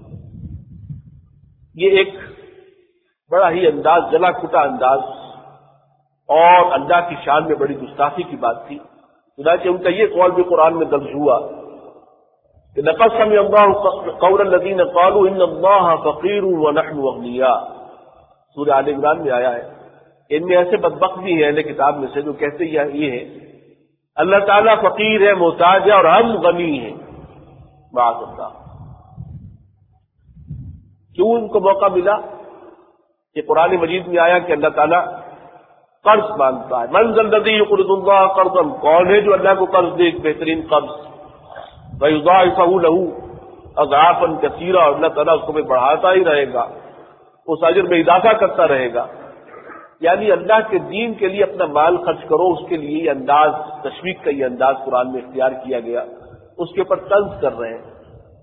یہ ایک بڑا ہی انداز، جلا کٹا انداز اور اللہ کی شان میں بڑی گستاخی کی بات تھی۔ چنانچہ ان کا یہ قول بھی قرآن میں درج ہوا کہ لقد سمع اللہ قول الذین قالوا ان اللہ فقیر ونحن اغنیاء، سورہ آل عمران میں آیا ہے۔ ان میں ایسے بدبخت بھی ہیں اہل کتاب میں سے جو کہتے یہ ہے اللہ تعالیٰ فقیر ہے، محتاج ہے، اور ہم غنی ہیں، معاذ اللہ۔ کیوں ان کو موقع ملا؟ کہ قرآن مجید میں آیا کہ اللہ تعالیٰ قرض مانگتا ہے۔ من ذا الذی یقرض اللہ قرضا، کون ہے جو اللہ کو قرض دے ایک بہترین قرض، ویضاعفہ لہ اضعافا کثیرا، اور اللہ تعالیٰ اس کو میں بڑھاتا ہی رہے گا، اس اجر میں اضافہ کرتا رہے گا۔ یعنی اللہ کے دین کے لیے اپنا مال خرچ کرو، اس کے لیے یہ انداز، تشویق کا یہ انداز قرآن میں اختیار کیا گیا، اس کے اوپر طنز کر رہے ہیں۔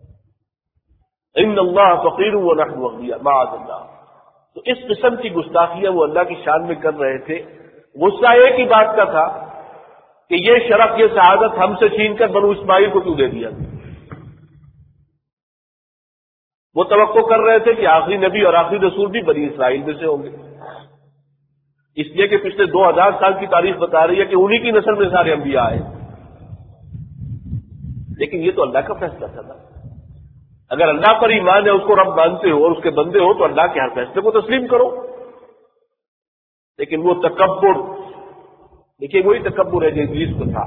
ان اللہ فقیر ونحن اغنیاء، معاذ اللہ۔ تو اس قسم کی گستاخیاں وہ اللہ کی شان میں کر رہے تھے۔ غصہ ایک ہی بات کا تھا کہ یہ شرف، یہ سعادت ہم سے چھین کر بنو اسماعیل کو کیوں دے دیا۔ وہ توقع کر رہے تھے کہ آخری نبی اور آخری رسول بھی بنی اسرائیل میں سے ہوں گے، اس لیے کہ پچھلے دو ہزار سال کی تاریخ بتا رہی ہے کہ انہی کی نسل میں سارے انبیاء آئے۔ لیکن یہ تو اللہ کا فیصلہ تھا۔ اگر اللہ پر ایمان ہے، اس کو رب مانتے ہو اور اس کے بندے ہو، تو اللہ کے ہر فیصلے کو تسلیم کرو۔ لیکن وہ تکبر، دیکھیے وہی تکبر ہے جو ابلیس کو تھا،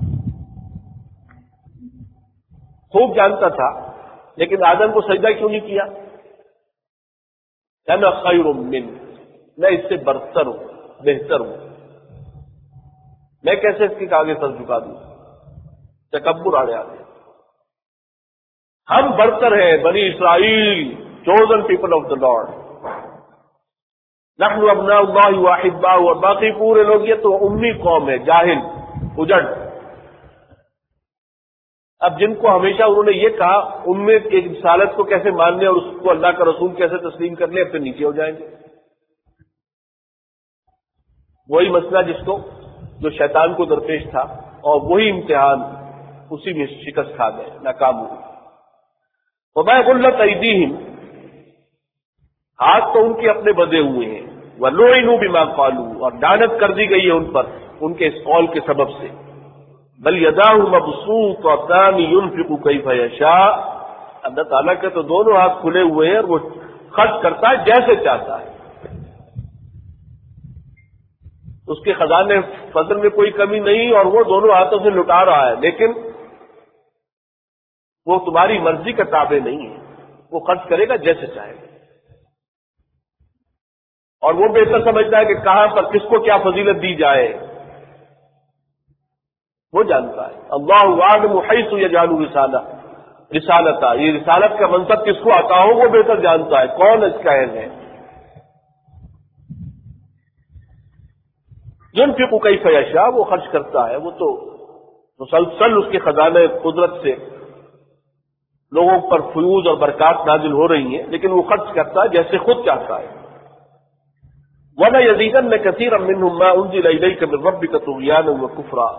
خوب جانتا تھا، لیکن آدم کو سجدہ کیوں نہیں کیا؟ انا خیر من، میں اس سے برتر ہوں، بہتر ہوں، میں کیسے اس کے آگے سر جھکا دوں؟ تکبر آڑے آ گیا۔ ہم برتر ہیں، بنی اسرائیل، chosen people of the lord, نحن ابناء اللہ واحباؤہ، اور باقی پورے لوگ یہ تو امی قوم ہے، جاہل، اجڑ۔ اب جن کو ہمیشہ انہوں نے یہ کہا ان میں ایک رسالت کو کیسے ماننے اور اس کو اللہ کا رسول کیسے تسلیم کر لیں، اب پھر نیچے ہو جائیں گے۔ وہی مسئلہ جس کو جو شیطان کو درپیش تھا، اور وہی امتحان، اسی میں شکست کھا گئے، ناکام ہوئے۔ وما غلت ایدیہم، ہاتھ تو ان کے اپنے بدے ہوئے ہیں، ولعنوا بما قالوا، اور لعنت کر دی گئی ہے ان پر ان کے اس قول کے سبب سے۔ بل یداہ مبسوطتان ينفق کیف یشاء، اللہ تعالیٰ کے تو دونوں ہاتھ کھلے ہوئے ہیں اور وہ خرچ کرتا ہے جیسے چاہتا ہے، اس کے خزانے فضل میں کوئی کمی نہیں، اور وہ دونوں ہاتھوں سے لٹا رہا ہے، لیکن وہ تمہاری مرضی کا تابع نہیں ہے، وہ خرچ کرے گا جیسے چاہے گا، اور وہ بہتر سمجھتا ہے کہ کہاں پر کس کو کیا فضیلت دی جائے، وہ جانتا ہے۔ اللہ اعلم حیث یجعل رسالہ رسالتہ، یہ رسالت کا منصب کس کو عطا ہو وہ بہتر جانتا ہے، کون اس کا اہل ہے۔ ينفق کیف یشاء، وہ خرچ کرتا ہے، وہ تو مسلسل اس کے خزانے قدرت سے لوگوں پر فیوز اور برکات نازل ہو رہی ہیں، لیکن وہ خرچ کرتا ہے جیسے خود چاہتا ہے۔ وَلَيَزِيدَنَّ كَثِيرًا مِّنْهُم مَّا أُنزِلَ إِلَيْكَ مِن رَّبِّكَ طُغْيَانًا وَكُفْرًا،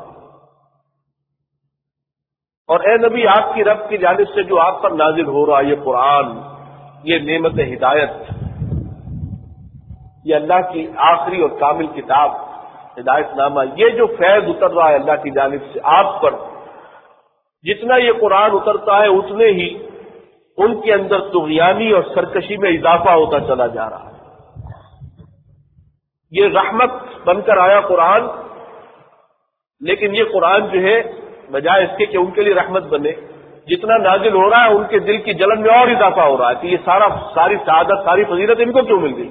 اور اے نبی آپ کی رب کی جانب سے جو آپ پر نازل ہو رہا یہ قرآن، یہ نعمت ہدایت، یہ اللہ کی آخری اور کامل کتاب، ہدایت نامہ، یہ جو فیض اتر رہا ہے اللہ کی جانب سے آپ پر، جتنا یہ قرآن اترتا ہے اتنے ہی ان کے اندر طغیانی اور سرکشی میں اضافہ ہوتا چلا جا رہا ہے۔ یہ رحمت بن کر آیا قرآن، لیکن یہ قرآن جو ہے بجائے اس کے کہ ان کے لیے رحمت بنے، جتنا نازل ہو رہا ہے ان کے دل کی جلن میں اور اضافہ ہو رہا ہے کہ یہ سارا ساری سعادت ساری فضیلت ان کو کیوں مل گئی؟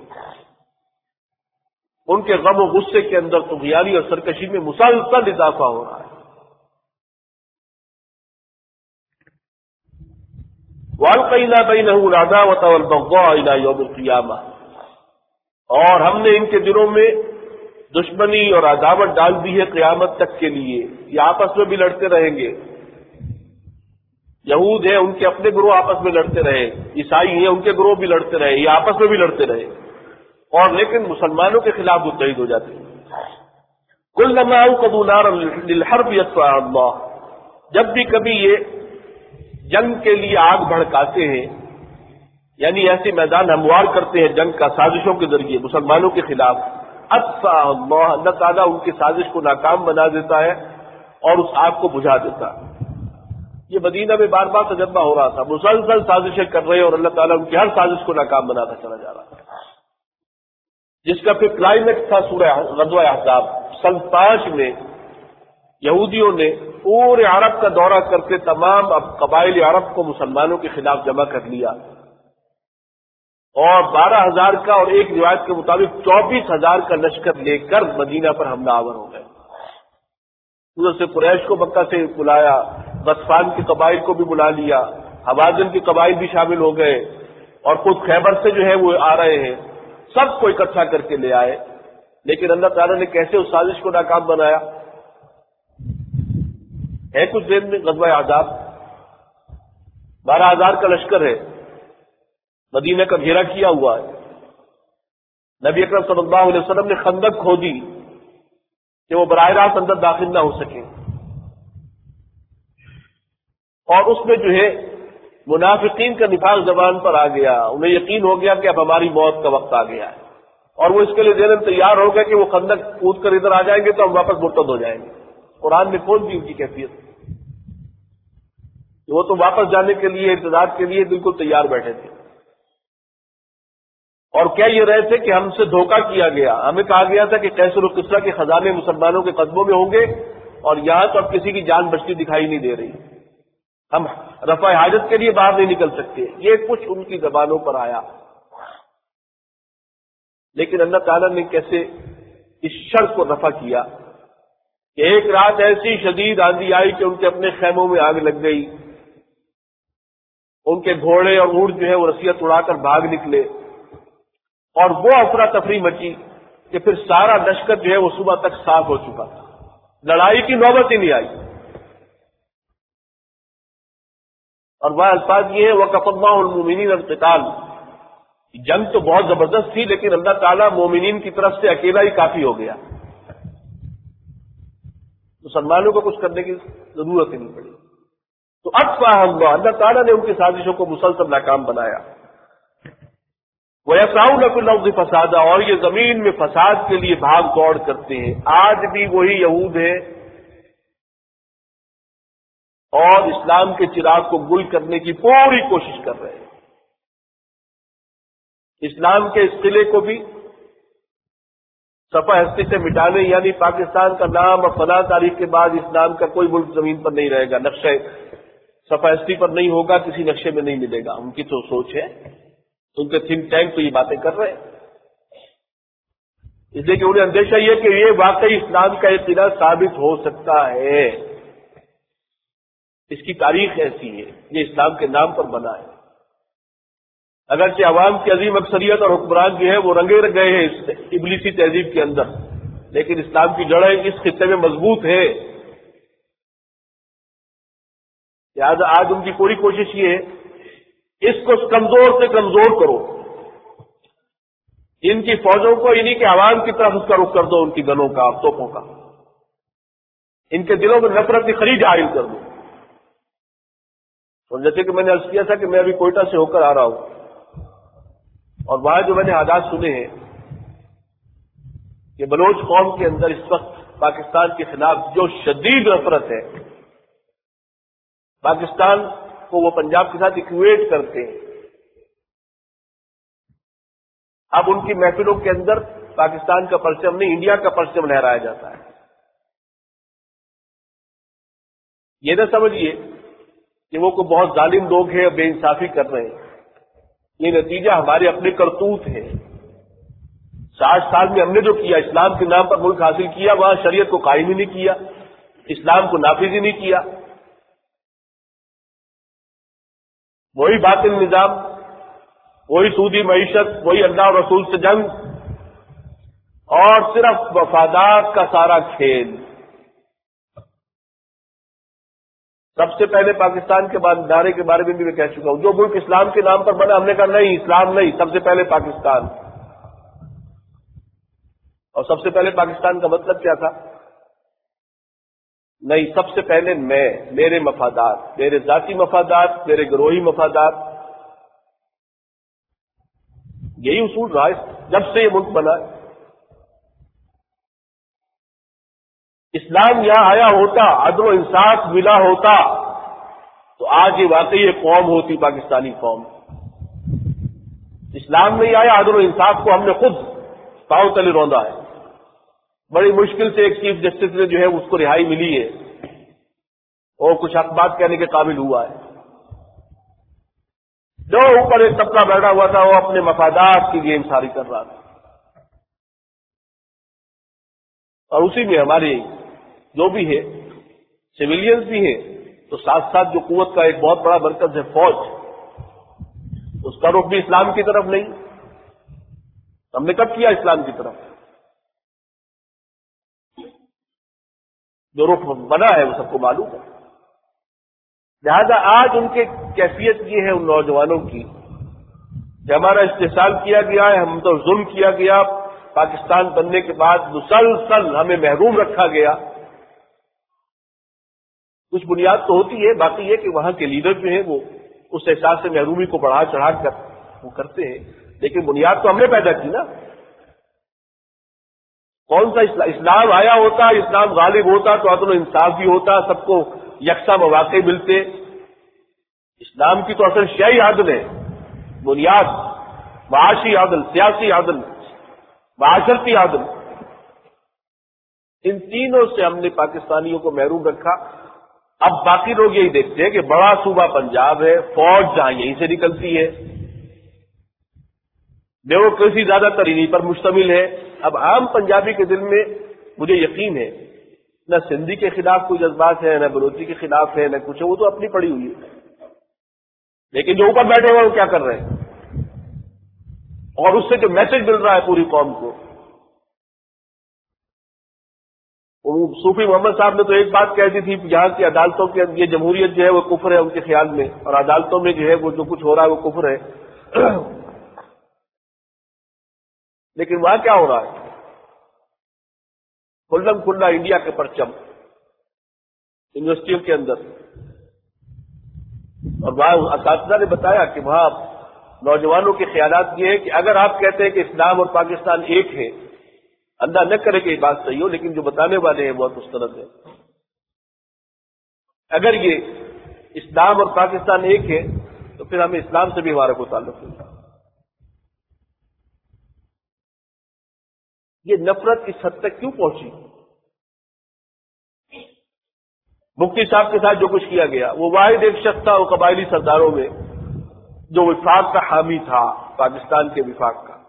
ان کے غم و غصے کے اندر طغیانی اور سرکشی میں مسلسل اضافہ ہو رہا ہے۔ وَأَلْقَيْنَا بَيْنَهُمُ الْعَدَاوَةَ وَالْبَغْضَاءَ إِلَى يَوْمِ الْقِيَامَةِ، اور ہم نے ان کے دلوں میں دشمنی اور عداوت ڈال دی ہے قیامت تک کے لیے، یہ آپس میں بھی لڑتے رہیں گے۔ یہود ہیں ان کے اپنے گروہ آپس میں لڑتے رہے، عیسائی ہیں ان کے گروہ بھی لڑتے رہے، یہ آپس میں بھی لڑتے رہے، اور لیکن مسلمانوں کے خلاف متحد ہو جاتے ہیں۔ كُلَّمَا أَوْقَدُوا نَارًا لِلْحَرْبِ يَطْفَئُهَا اللَّهُ، جب بھی کبھی یہ جنگ کے لیے آگ بھڑکاتے ہیں، یعنی ایسے میدان ہموار کرتے ہیں جنگ کا سازشوں کے ذریعے مسلمانوں کے خلاف، اطفأ اللہ، اللہ تعالیٰ ان کی سازش کو ناکام بنا دیتا ہے اور اس آگ کو بجھا دیتا ہے۔ یہ مدینہ میں بار بار تجربہ ہو رہا تھا، مسلسل سازشیں کر رہے اور اللہ تعالیٰ ان کی ہر سازش کو ناکام بناتا چلا جا رہا تھا، جس کا پھر کلائمیکس تھا سورہ غزوہ احزاب۔ سن پانچ میں یہودیوں نے پورے عرب کا دورہ کر کے تمام اب قبائل عرب کو مسلمانوں کے خلاف جمع کر لیا، اور بارہ ہزار کا اور ایک روایت کے مطابق چوبیس ہزار کا لشکر لے کر مدینہ پر حملہ آور ہو گئے۔ ادھر سے قریش کو مکہ سے بلایا، غطفان کے قبائل کو بھی بلا لیا، حوازن کے قبائل بھی شامل ہو گئے، اور خود خیبر سے جو ہے وہ آ رہے ہیں، سب کو اکٹھا کر کے لے آئے۔ لیکن اللہ تعالیٰ نے کیسے اس سازش کو ناکام بنایا ہے کچھ دیر میں غزوہ احزاب۔ بارہ ہزار کا لشکر ہے، مدینہ کا گھیرا کیا ہوا ہے، نبی اکرم صلی اللہ علیہ وسلم نے خندق کھودی کہ وہ براہ راست اندر داخل نہ ہو سکے، اور اس میں جو ہے منافقین کا نفاق زبان پر آ گیا، انہیں یقین ہو گیا کہ اب ہماری موت کا وقت آ گیا ہے، اور وہ اس کے لیے ذہن تیار ہو گیا کہ وہ خندق کود کر ادھر آ جائیں گے تو ہم واپس مرتد ہو جائیں گے۔ قرآن نے کھول دی ان کی کیفیت، وہ تو واپس جانے کے لیے ارتداد کے لیے بالکل تیار بیٹھے تھے، اور کہہ یہ رہے تھے کہ ہم سے دھوکہ کیا گیا، ہمیں کہا گیا تھا کہ قیصر و کسریٰ کے خزانے مسلمانوں کے قدموں میں ہوں گے، اور یہاں تو اب کسی کی جان بچتی دکھائی نہیں دے رہی، ہم رفع حاجت کے لیے باہر نہیں نکل سکتے، یہ کچھ ان کی زبانوں پر آیا۔ لیکن اللہ تعالیٰ نے کیسے اس شر کو رفع کیا کہ ایک رات ایسی شدید آندھی آئی کہ ان کے اپنے خیموں میں آگ لگ گئی، ان کے گھوڑے اور اونٹ جو ہے وہ رسیاں اڑا کر بھاگ نکلے، اور وہ افراتفری مچی کہ پھر سارا لشکر جو ہے وہ صبح تک صاف ہو چکا تھا، لڑائی کی نوبت ہی نہیں آئی۔ اور وہ الفاظ یہ ہے وَكَفَى اللَّهُ الْمُؤْمِنِينَ الْقِتَالَ، جنگ تو بہت زبردست تھی لیکن اللہ تعالیٰ مومنین کی طرف سے اکیلا ہی کافی ہو گیا، مسلمانوں کو کچھ کرنے کی ضرورت ہی نہیں پڑی۔ تو اطفأ اللہ، اللہ تعالیٰ نے ان کی سازشوں کو مسلسل ناکام بنایا۔ وَيَسْعَوْنَ فِي الْأَرْضِ فَسَادًا، اور یہ زمین میں فساد کے لیے بھاگ دوڑ کرتے ہیں۔ آج بھی وہی یہود ہیں اور اسلام کے چراغ کو گل کرنے کی پوری کوشش کر رہے ہیں، اسلام کے اس قلعے کو بھی صفحہ ہستی سے مٹانے، یعنی پاکستان کا نام اور فلاں تاریخ کے بعد اسلام کا کوئی ملک زمین پر نہیں رہے گا، نقشے صفحہ ہستی پر نہیں ہوگا، کسی نقشے میں نہیں ملے گا، ان کی تو سوچ ہے، ان کے تھنک ٹینک تو یہ باتیں کر رہے ہیں، اس لیے کہ انہیں اندیشہ یہ کہ یہ واقعی اسلام کا ایک قلعہ ثابت ہو سکتا ہے، اس کی تاریخ ایسی ہے، یہ اسلام کے نام پر بنا ہے۔ اگرچہ عوام کی عظیم اکثریت اور حکمران جو ہے وہ رنگے گئے ہیں اس ابلیسی تہذیب کے اندر، لیکن اسلام کی جڑیں اس خطے میں مضبوط ہے، لہٰذا آج ان کی پوری کوشش یہ ہے اس کو کمزور سے کمزور کرو، ان کی فوجوں کو انہی کے عوام کی طرف اس کا رخ کر دو، ان کی گنوں کا، توپوں کا، ان کے دلوں میں نفرت کی خلیج عائل کر دو۔ اور جیسے کہ میں نے عرض کیا تھا کہ میں ابھی کوئٹہ سے ہو کر آ رہا ہوں، اور وہاں جو میں نے حالات سنے ہیں کہ بلوچ قوم کے اندر اس وقت پاکستان کے خلاف جو شدید نفرت ہے، پاکستان کو وہ پنجاب کے ساتھ اکویٹ کرتے ہیں. اب ان کی محفلوں کے اندر پاکستان کا پرچم نہیں، انڈیا کا پرچم لہرایا جاتا ہے. یہ نہ سمجھیے کہ وہ کوئی بہت ظالم لوگ ہیں، بے انصافی کر رہے ہیں. یہ نتیجہ ہمارے اپنے کرتوت ہے. ساٹھ سال میں ہم نے جو کیا، اسلام کے نام پر ملک حاصل کیا، وہاں شریعت کو قائم ہی نہیں کیا، اسلام کو نافذ ہی نہیں کیا. وہی باطل نظام، وہی سودی معیشت، وہی اللہ اور رسول سے جنگ، اور صرف مفادات کا سارا کھیل. سب سے پہلے پاکستان کے بعد ادارے کے بارے میں بھی میں کہہ چکا ہوں، جو ملک اسلام کے نام پر بنا، ہم نے کہا نہیں، اسلام نہیں، سب سے پہلے پاکستان. اور سب سے پہلے پاکستان کا مطلب کیا تھا؟ نہیں، سب سے پہلے میں، میرے مفادات، میرے ذاتی مفادات، میرے گروہی مفادات. یہی اصول رہا جب سے یہ ملک بنا. اسلام یہاں آیا ہوتا، عدل و انصاف ملا ہوتا، تو آج یہ واقعی ایک قوم ہوتی، پاکستانی قوم. اسلام نہیں آیا، عدل و انصاف کو ہم نے خود پاؤں تلے روندا ہے. بڑی مشکل سے ایک چیف جسٹس نے جو ہے اس کو رہائی ملی ہے، اور کچھ حق بات کہنے کے قابل ہوا ہے. جو اوپر ایک طبقہ بیٹھا ہوا تھا، وہ اپنے مفادات کی گیم ساری کر رہا تھا. اور اسی میں ہمارے جو بھی ہے سویلینز بھی ہیں، تو ساتھ ساتھ جو قوت کا ایک بہت بڑا مرکز ہے فوج، اس کا رخ بھی اسلام کی طرف نہیں. ہم نے کب کیا اسلام کی طرف؟ جو رخ بنا ہے وہ سب کو معلوم ہے. لہذا آج ان کے کیفیت یہ ہے ان نوجوانوں کی کہ ہمارا استحصال کیا گیا ہے، ہم تو ظلم کیا گیا، پاکستان بننے کے بعد مسلسل ہمیں محروم رکھا گیا. کچھ بنیاد تو ہوتی ہے، باقی یہ کہ وہاں کے لیڈر جو ہیں وہ اس احساس سے محرومی کو بڑھا چڑھا کر وہ کرتے ہیں، لیکن بنیاد تو ہم نے پیدا کی نا. کون سا اسلام آیا ہوتا، اسلام غالب ہوتا تو عدل و انصاف بھی ہوتا، سب کو یکساں مواقع ملتے. اسلام کی تو اصل شیعی عدل ہے، بنیاد معاشی عدل، سیاسی عدل، معاشرتی عدل. ان تینوں سے ہم نے پاکستانیوں کو محروم رکھا. اب باقی لوگ یہی دیکھتے ہیں کہ بڑا صوبہ پنجاب ہے، فوج جہاں یہیں سے نکلتی ہے، ڈیموکریسی زیادہ تر انہی پر مشتمل ہے. اب عام پنجابی کے دل میں مجھے یقین ہے نہ سندھی کے خلاف کوئی جذبات ہے، نہ بلوچی کے خلاف ہے، نہ کچھ ہے، وہ تو اپنی پڑی ہوئی ہے. لیکن جو اوپر بیٹھے ہوئے وہ کیا کر رہے ہیں، اور اس سے جو میسج مل رہا ہے پوری قوم کو. صوفی محمد صاحب نے تو ایک بات کہہ دی تھی، یہاں کی عدالتوں کے یہ جمہوریت جو ہے وہ کفر ہے ان کے خیال میں، اور عدالتوں میں جو ہے وہ جو کچھ ہو رہا ہے وہ کفر ہے. لیکن وہاں کیا ہو رہا ہے؟ کھلم کھلا انڈیا کے پرچم یونیورسٹیوں کے اندر. اور وہاں اساتذہ نے بتایا کہ وہاں نوجوانوں کے خیالات یہ ہے کہ اگر آپ کہتے ہیں کہ اسلام اور پاکستان ایک ہے، اللہ نہ کرے کہ یہ بات صحیح ہو، لیکن جو بتانے والے ہیں بہت مستند ہے. اگر یہ اسلام اور پاکستان ایک ہے تو پھر ہمیں اسلام سے بھی ہمارا کوئی تعلق نہیں. یہ نفرت اس حد تک کیوں پہنچی؟ مفتی صاحب کے ساتھ جو کچھ کیا گیا، وہ واحد ایک شخص تھا وہ قبائلی سرداروں میں جو وفاق کا حامی تھا، پاکستان کے وفاق کا.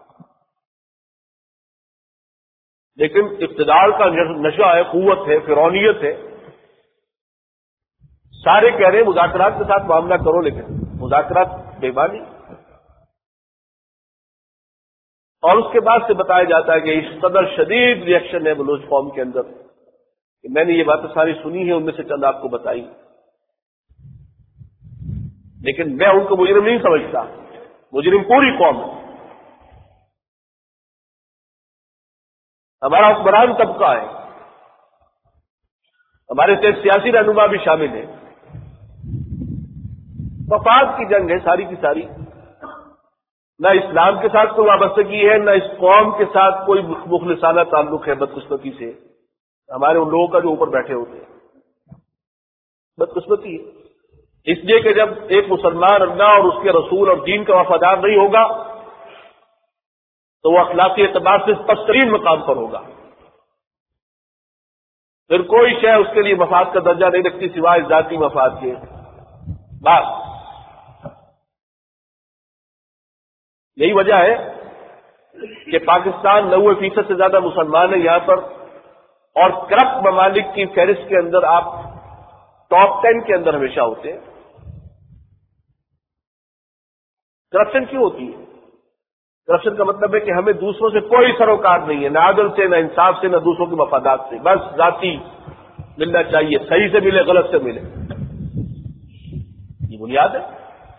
لیکن اقتدار کا نشہ ہے، قوت ہے، فرعونیت ہے. سارے کہہ رہے ہیں مذاکرات کے ساتھ معاملہ کرو، لیکن مذاکرات بے معنی. اور اس کے بعد سے بتایا جاتا ہے کہ اس قدر شدید ریئیکشن ہے بلوچ قوم کے اندر کہ میں نے یہ باتیں ساری سنی ہیں، ان میں سے چند آپ کو بتائی. لیکن میں ان کو مجرم نہیں سمجھتا، مجرم پوری قوم ہے. ہمارا حکمران طبقہ ہے، ہمارے سے سیاسی رہنما بھی شامل ہیں. مفاد کی جنگ ہے ساری کی ساری. نہ اسلام کے ساتھ کوئی وابستگی ہے، نہ اس قوم کے ساتھ کوئی مخلصانہ تعلق ہے بدقسمتی سے، ہمارے ان لوگوں کا جو اوپر بیٹھے ہوتے ہیں بدقسمتی ہے۔ اس لیے کہ جب ایک مسلمان اللہ اور اس کے رسول اور دین کا وفادار نہیں ہوگا تو وہ اخلاقی اعتبار سے پسترین مقام پر ہوگا، پھر کوئی شے اس کے لیے مفاد کا درجہ نہیں رکھتی سوائے ذاتی مفاد کے۔ بس یہی وجہ ہے کہ پاکستان نوے فیصد سے زیادہ مسلمان ہیں یہاں پر، اور کرپٹ ممالک کی فہرست کے اندر آپ ٹاپ ٹین کے اندر ہمیشہ ہوتے ہیں۔ کرپشن کیوں ہوتی ہے؟ کرپشن کا مطلب ہے کہ ہمیں دوسروں سے کوئی سروکار نہیں ہے، نہ عدل سے، نہ انصاف سے، نہ دوسروں کے مفادات سے، بس ذاتی ملنا چاہیے، صحیح سے ملے غلط سے ملے، یہ بنیاد ہے۔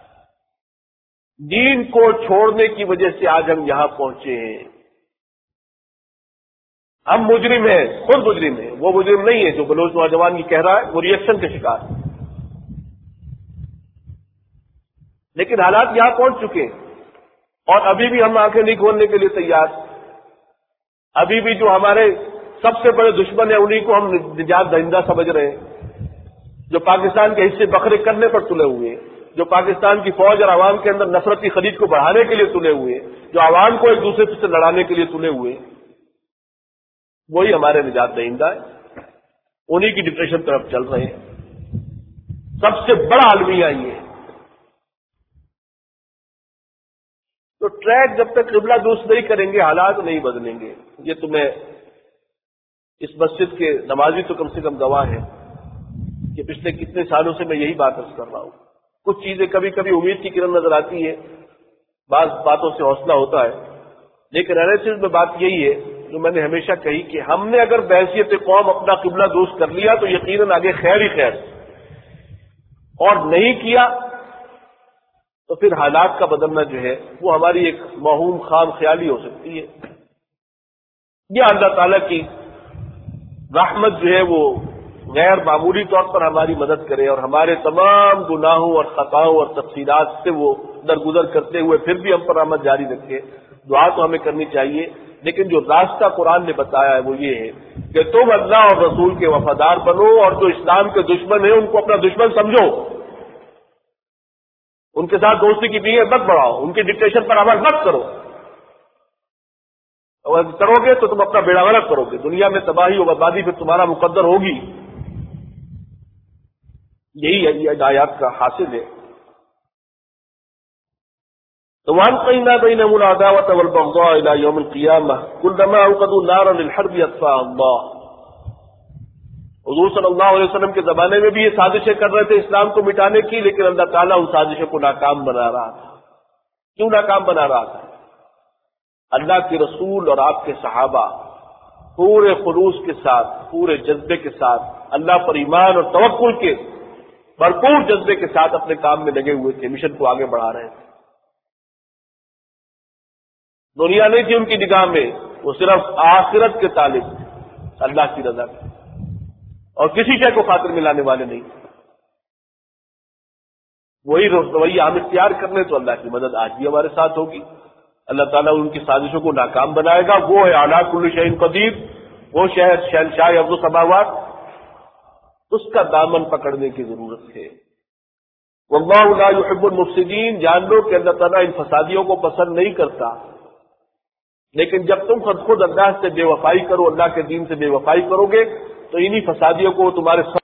دین کو چھوڑنے کی وجہ سے آج ہم یہاں پہنچے ہیں۔ ہم مجرم ہیں، خود مجرم ہیں، وہ مجرم نہیں ہے جو بلوچ نوجوان کی کہہ رہا ہے، وہ ریئیکشن کے شکار ہے، لیکن حالات یہاں پہنچ چکے ہیں اور ابھی بھی ہم آنکھیں نہیں کھولنے کے لیے تیار۔ ابھی بھی جو ہمارے سب سے بڑے دشمن ہیں انہیں کو ہم نجات دہندہ سمجھ رہے ہیں، جو پاکستان کے حصے بکھرے کرنے پر تلے ہوئے ہیں، جو پاکستان کی فوج اور عوام کے اندر نفرتی خلید کو بڑھانے کے لیے تلے ہوئے ہیں، جو عوام کو ایک دوسرے سے لڑانے کے لیے تلے ہوئے ہیں، وہی ہمارے نجات دہندہ ہے، انہی کی ڈپریشن طرف چل رہے ہیں۔ سب سے بڑا المیہ یہ ہے۔ تو ٹریک جب تک قبلہ درست نہیں کریں گے حالات نہیں بدلیں گے۔ یہ تمہیں اس مسجد کے نمازی تو کم سے کم گواہ ہے کہ پچھلے کتنے سالوں سے میں یہی بات عرض کر رہا ہوں۔ کچھ چیزیں کبھی کبھی امید کی کرن نظر آتی ہے، بعض باتوں سے حوصلہ ہوتا ہے، لیکن انالیسس میں بات یہی ہے جو میں نے ہمیشہ کہی کہ ہم نے اگر بحیثیت قوم اپنا قبلہ درست کر لیا تو یقیناً آگے خیر ہی خیر، اور نہیں کیا تو پھر حالات کا بدلنا جو ہے وہ ہماری ایک موہوم خام خیالی ہو سکتی ہے۔ یہ اللہ تعالیٰ کی رحمت جو ہے وہ غیر معمولی طور پر ہماری مدد کرے اور ہمارے تمام گناہوں اور خطاؤں اور تفصیلات سے وہ درگزر کرتے ہوئے پھر بھی ہم پر رحمت جاری رکھے۔ دعا تو ہمیں کرنی چاہیے، لیکن جو راستہ قرآن نے بتایا ہے وہ یہ ہے کہ تم اللہ اور رسول کے وفادار بنو، اور جو اسلام کے دشمن ہیں ان کو اپنا دشمن سمجھو، ان کے ساتھ دوستی کی نیت مت بڑھاؤ، ان کی ڈکٹیشن پر عمل مت کرو، اور کرو گے تو تم اپنا بیڑا غرق کرو گے، دنیا میں تباہی و بربادی پھر تمہارا مقدر ہوگی۔ یہی ہدایات کا حاصل ہے۔ تو وَأَلْقَيْنَا بَيْنَهُمُ الْعَدَاوَةَ وَالْبَغْضَاءَ إِلَى يَوْمِ الْقِيَامَةِ كُلَّمَا أَوْقَدُوا نَارًا لِلْحَرْبِ أَطْفَأَهَا اللَّهُ۔ حضور صلی اللہ علیہ وسلم کے زمانے میں بھی یہ سازشیں کر رہے تھے اسلام کو مٹانے کی، لیکن اللہ تعالیٰ ان سازشوں کو ناکام بنا رہا تھا۔ کیوں ناکام بنا رہا تھا؟ اللہ کے رسول اور آپ کے صحابہ پورے خلوص کے ساتھ، پورے جذبے کے ساتھ، اللہ پر ایمان اور توکل کے بھرپور جذبے کے ساتھ اپنے کام میں لگے ہوئے تھے، مشن کو آگے بڑھا رہے تھے۔ دنیا نہیں تھی ان کی نگاہ میں، وہ صرف آخرت کے طالب تھے، اللہ کی رضا کے، اور کسی شے کو خاطر ملانے والے نہیں تھے۔ وہی رویہ ہم اختیار کرنے تو اللہ کی مدد آج بھی ہمارے ساتھ ہوگی۔ اللہ تعالیٰ ان کی سازشوں کو ناکام بنائے گا۔ وہ ہے اعلیٰ کل شیء قدیر، وہ شہر شہنشاہ ارض و سماوات، اس کا دامن پکڑنے کی ضرورت ہے۔ واللہ لا يحب المفسدین، جان لو کہ اللہ تعالیٰ ان فسادیوں کو پسند نہیں کرتا، لیکن جب تم خود خود اللہ سے بے وفائی کرو، اللہ کے دین سے بے وفائی کرو گے تو انہی فسادیوں کو تمہارے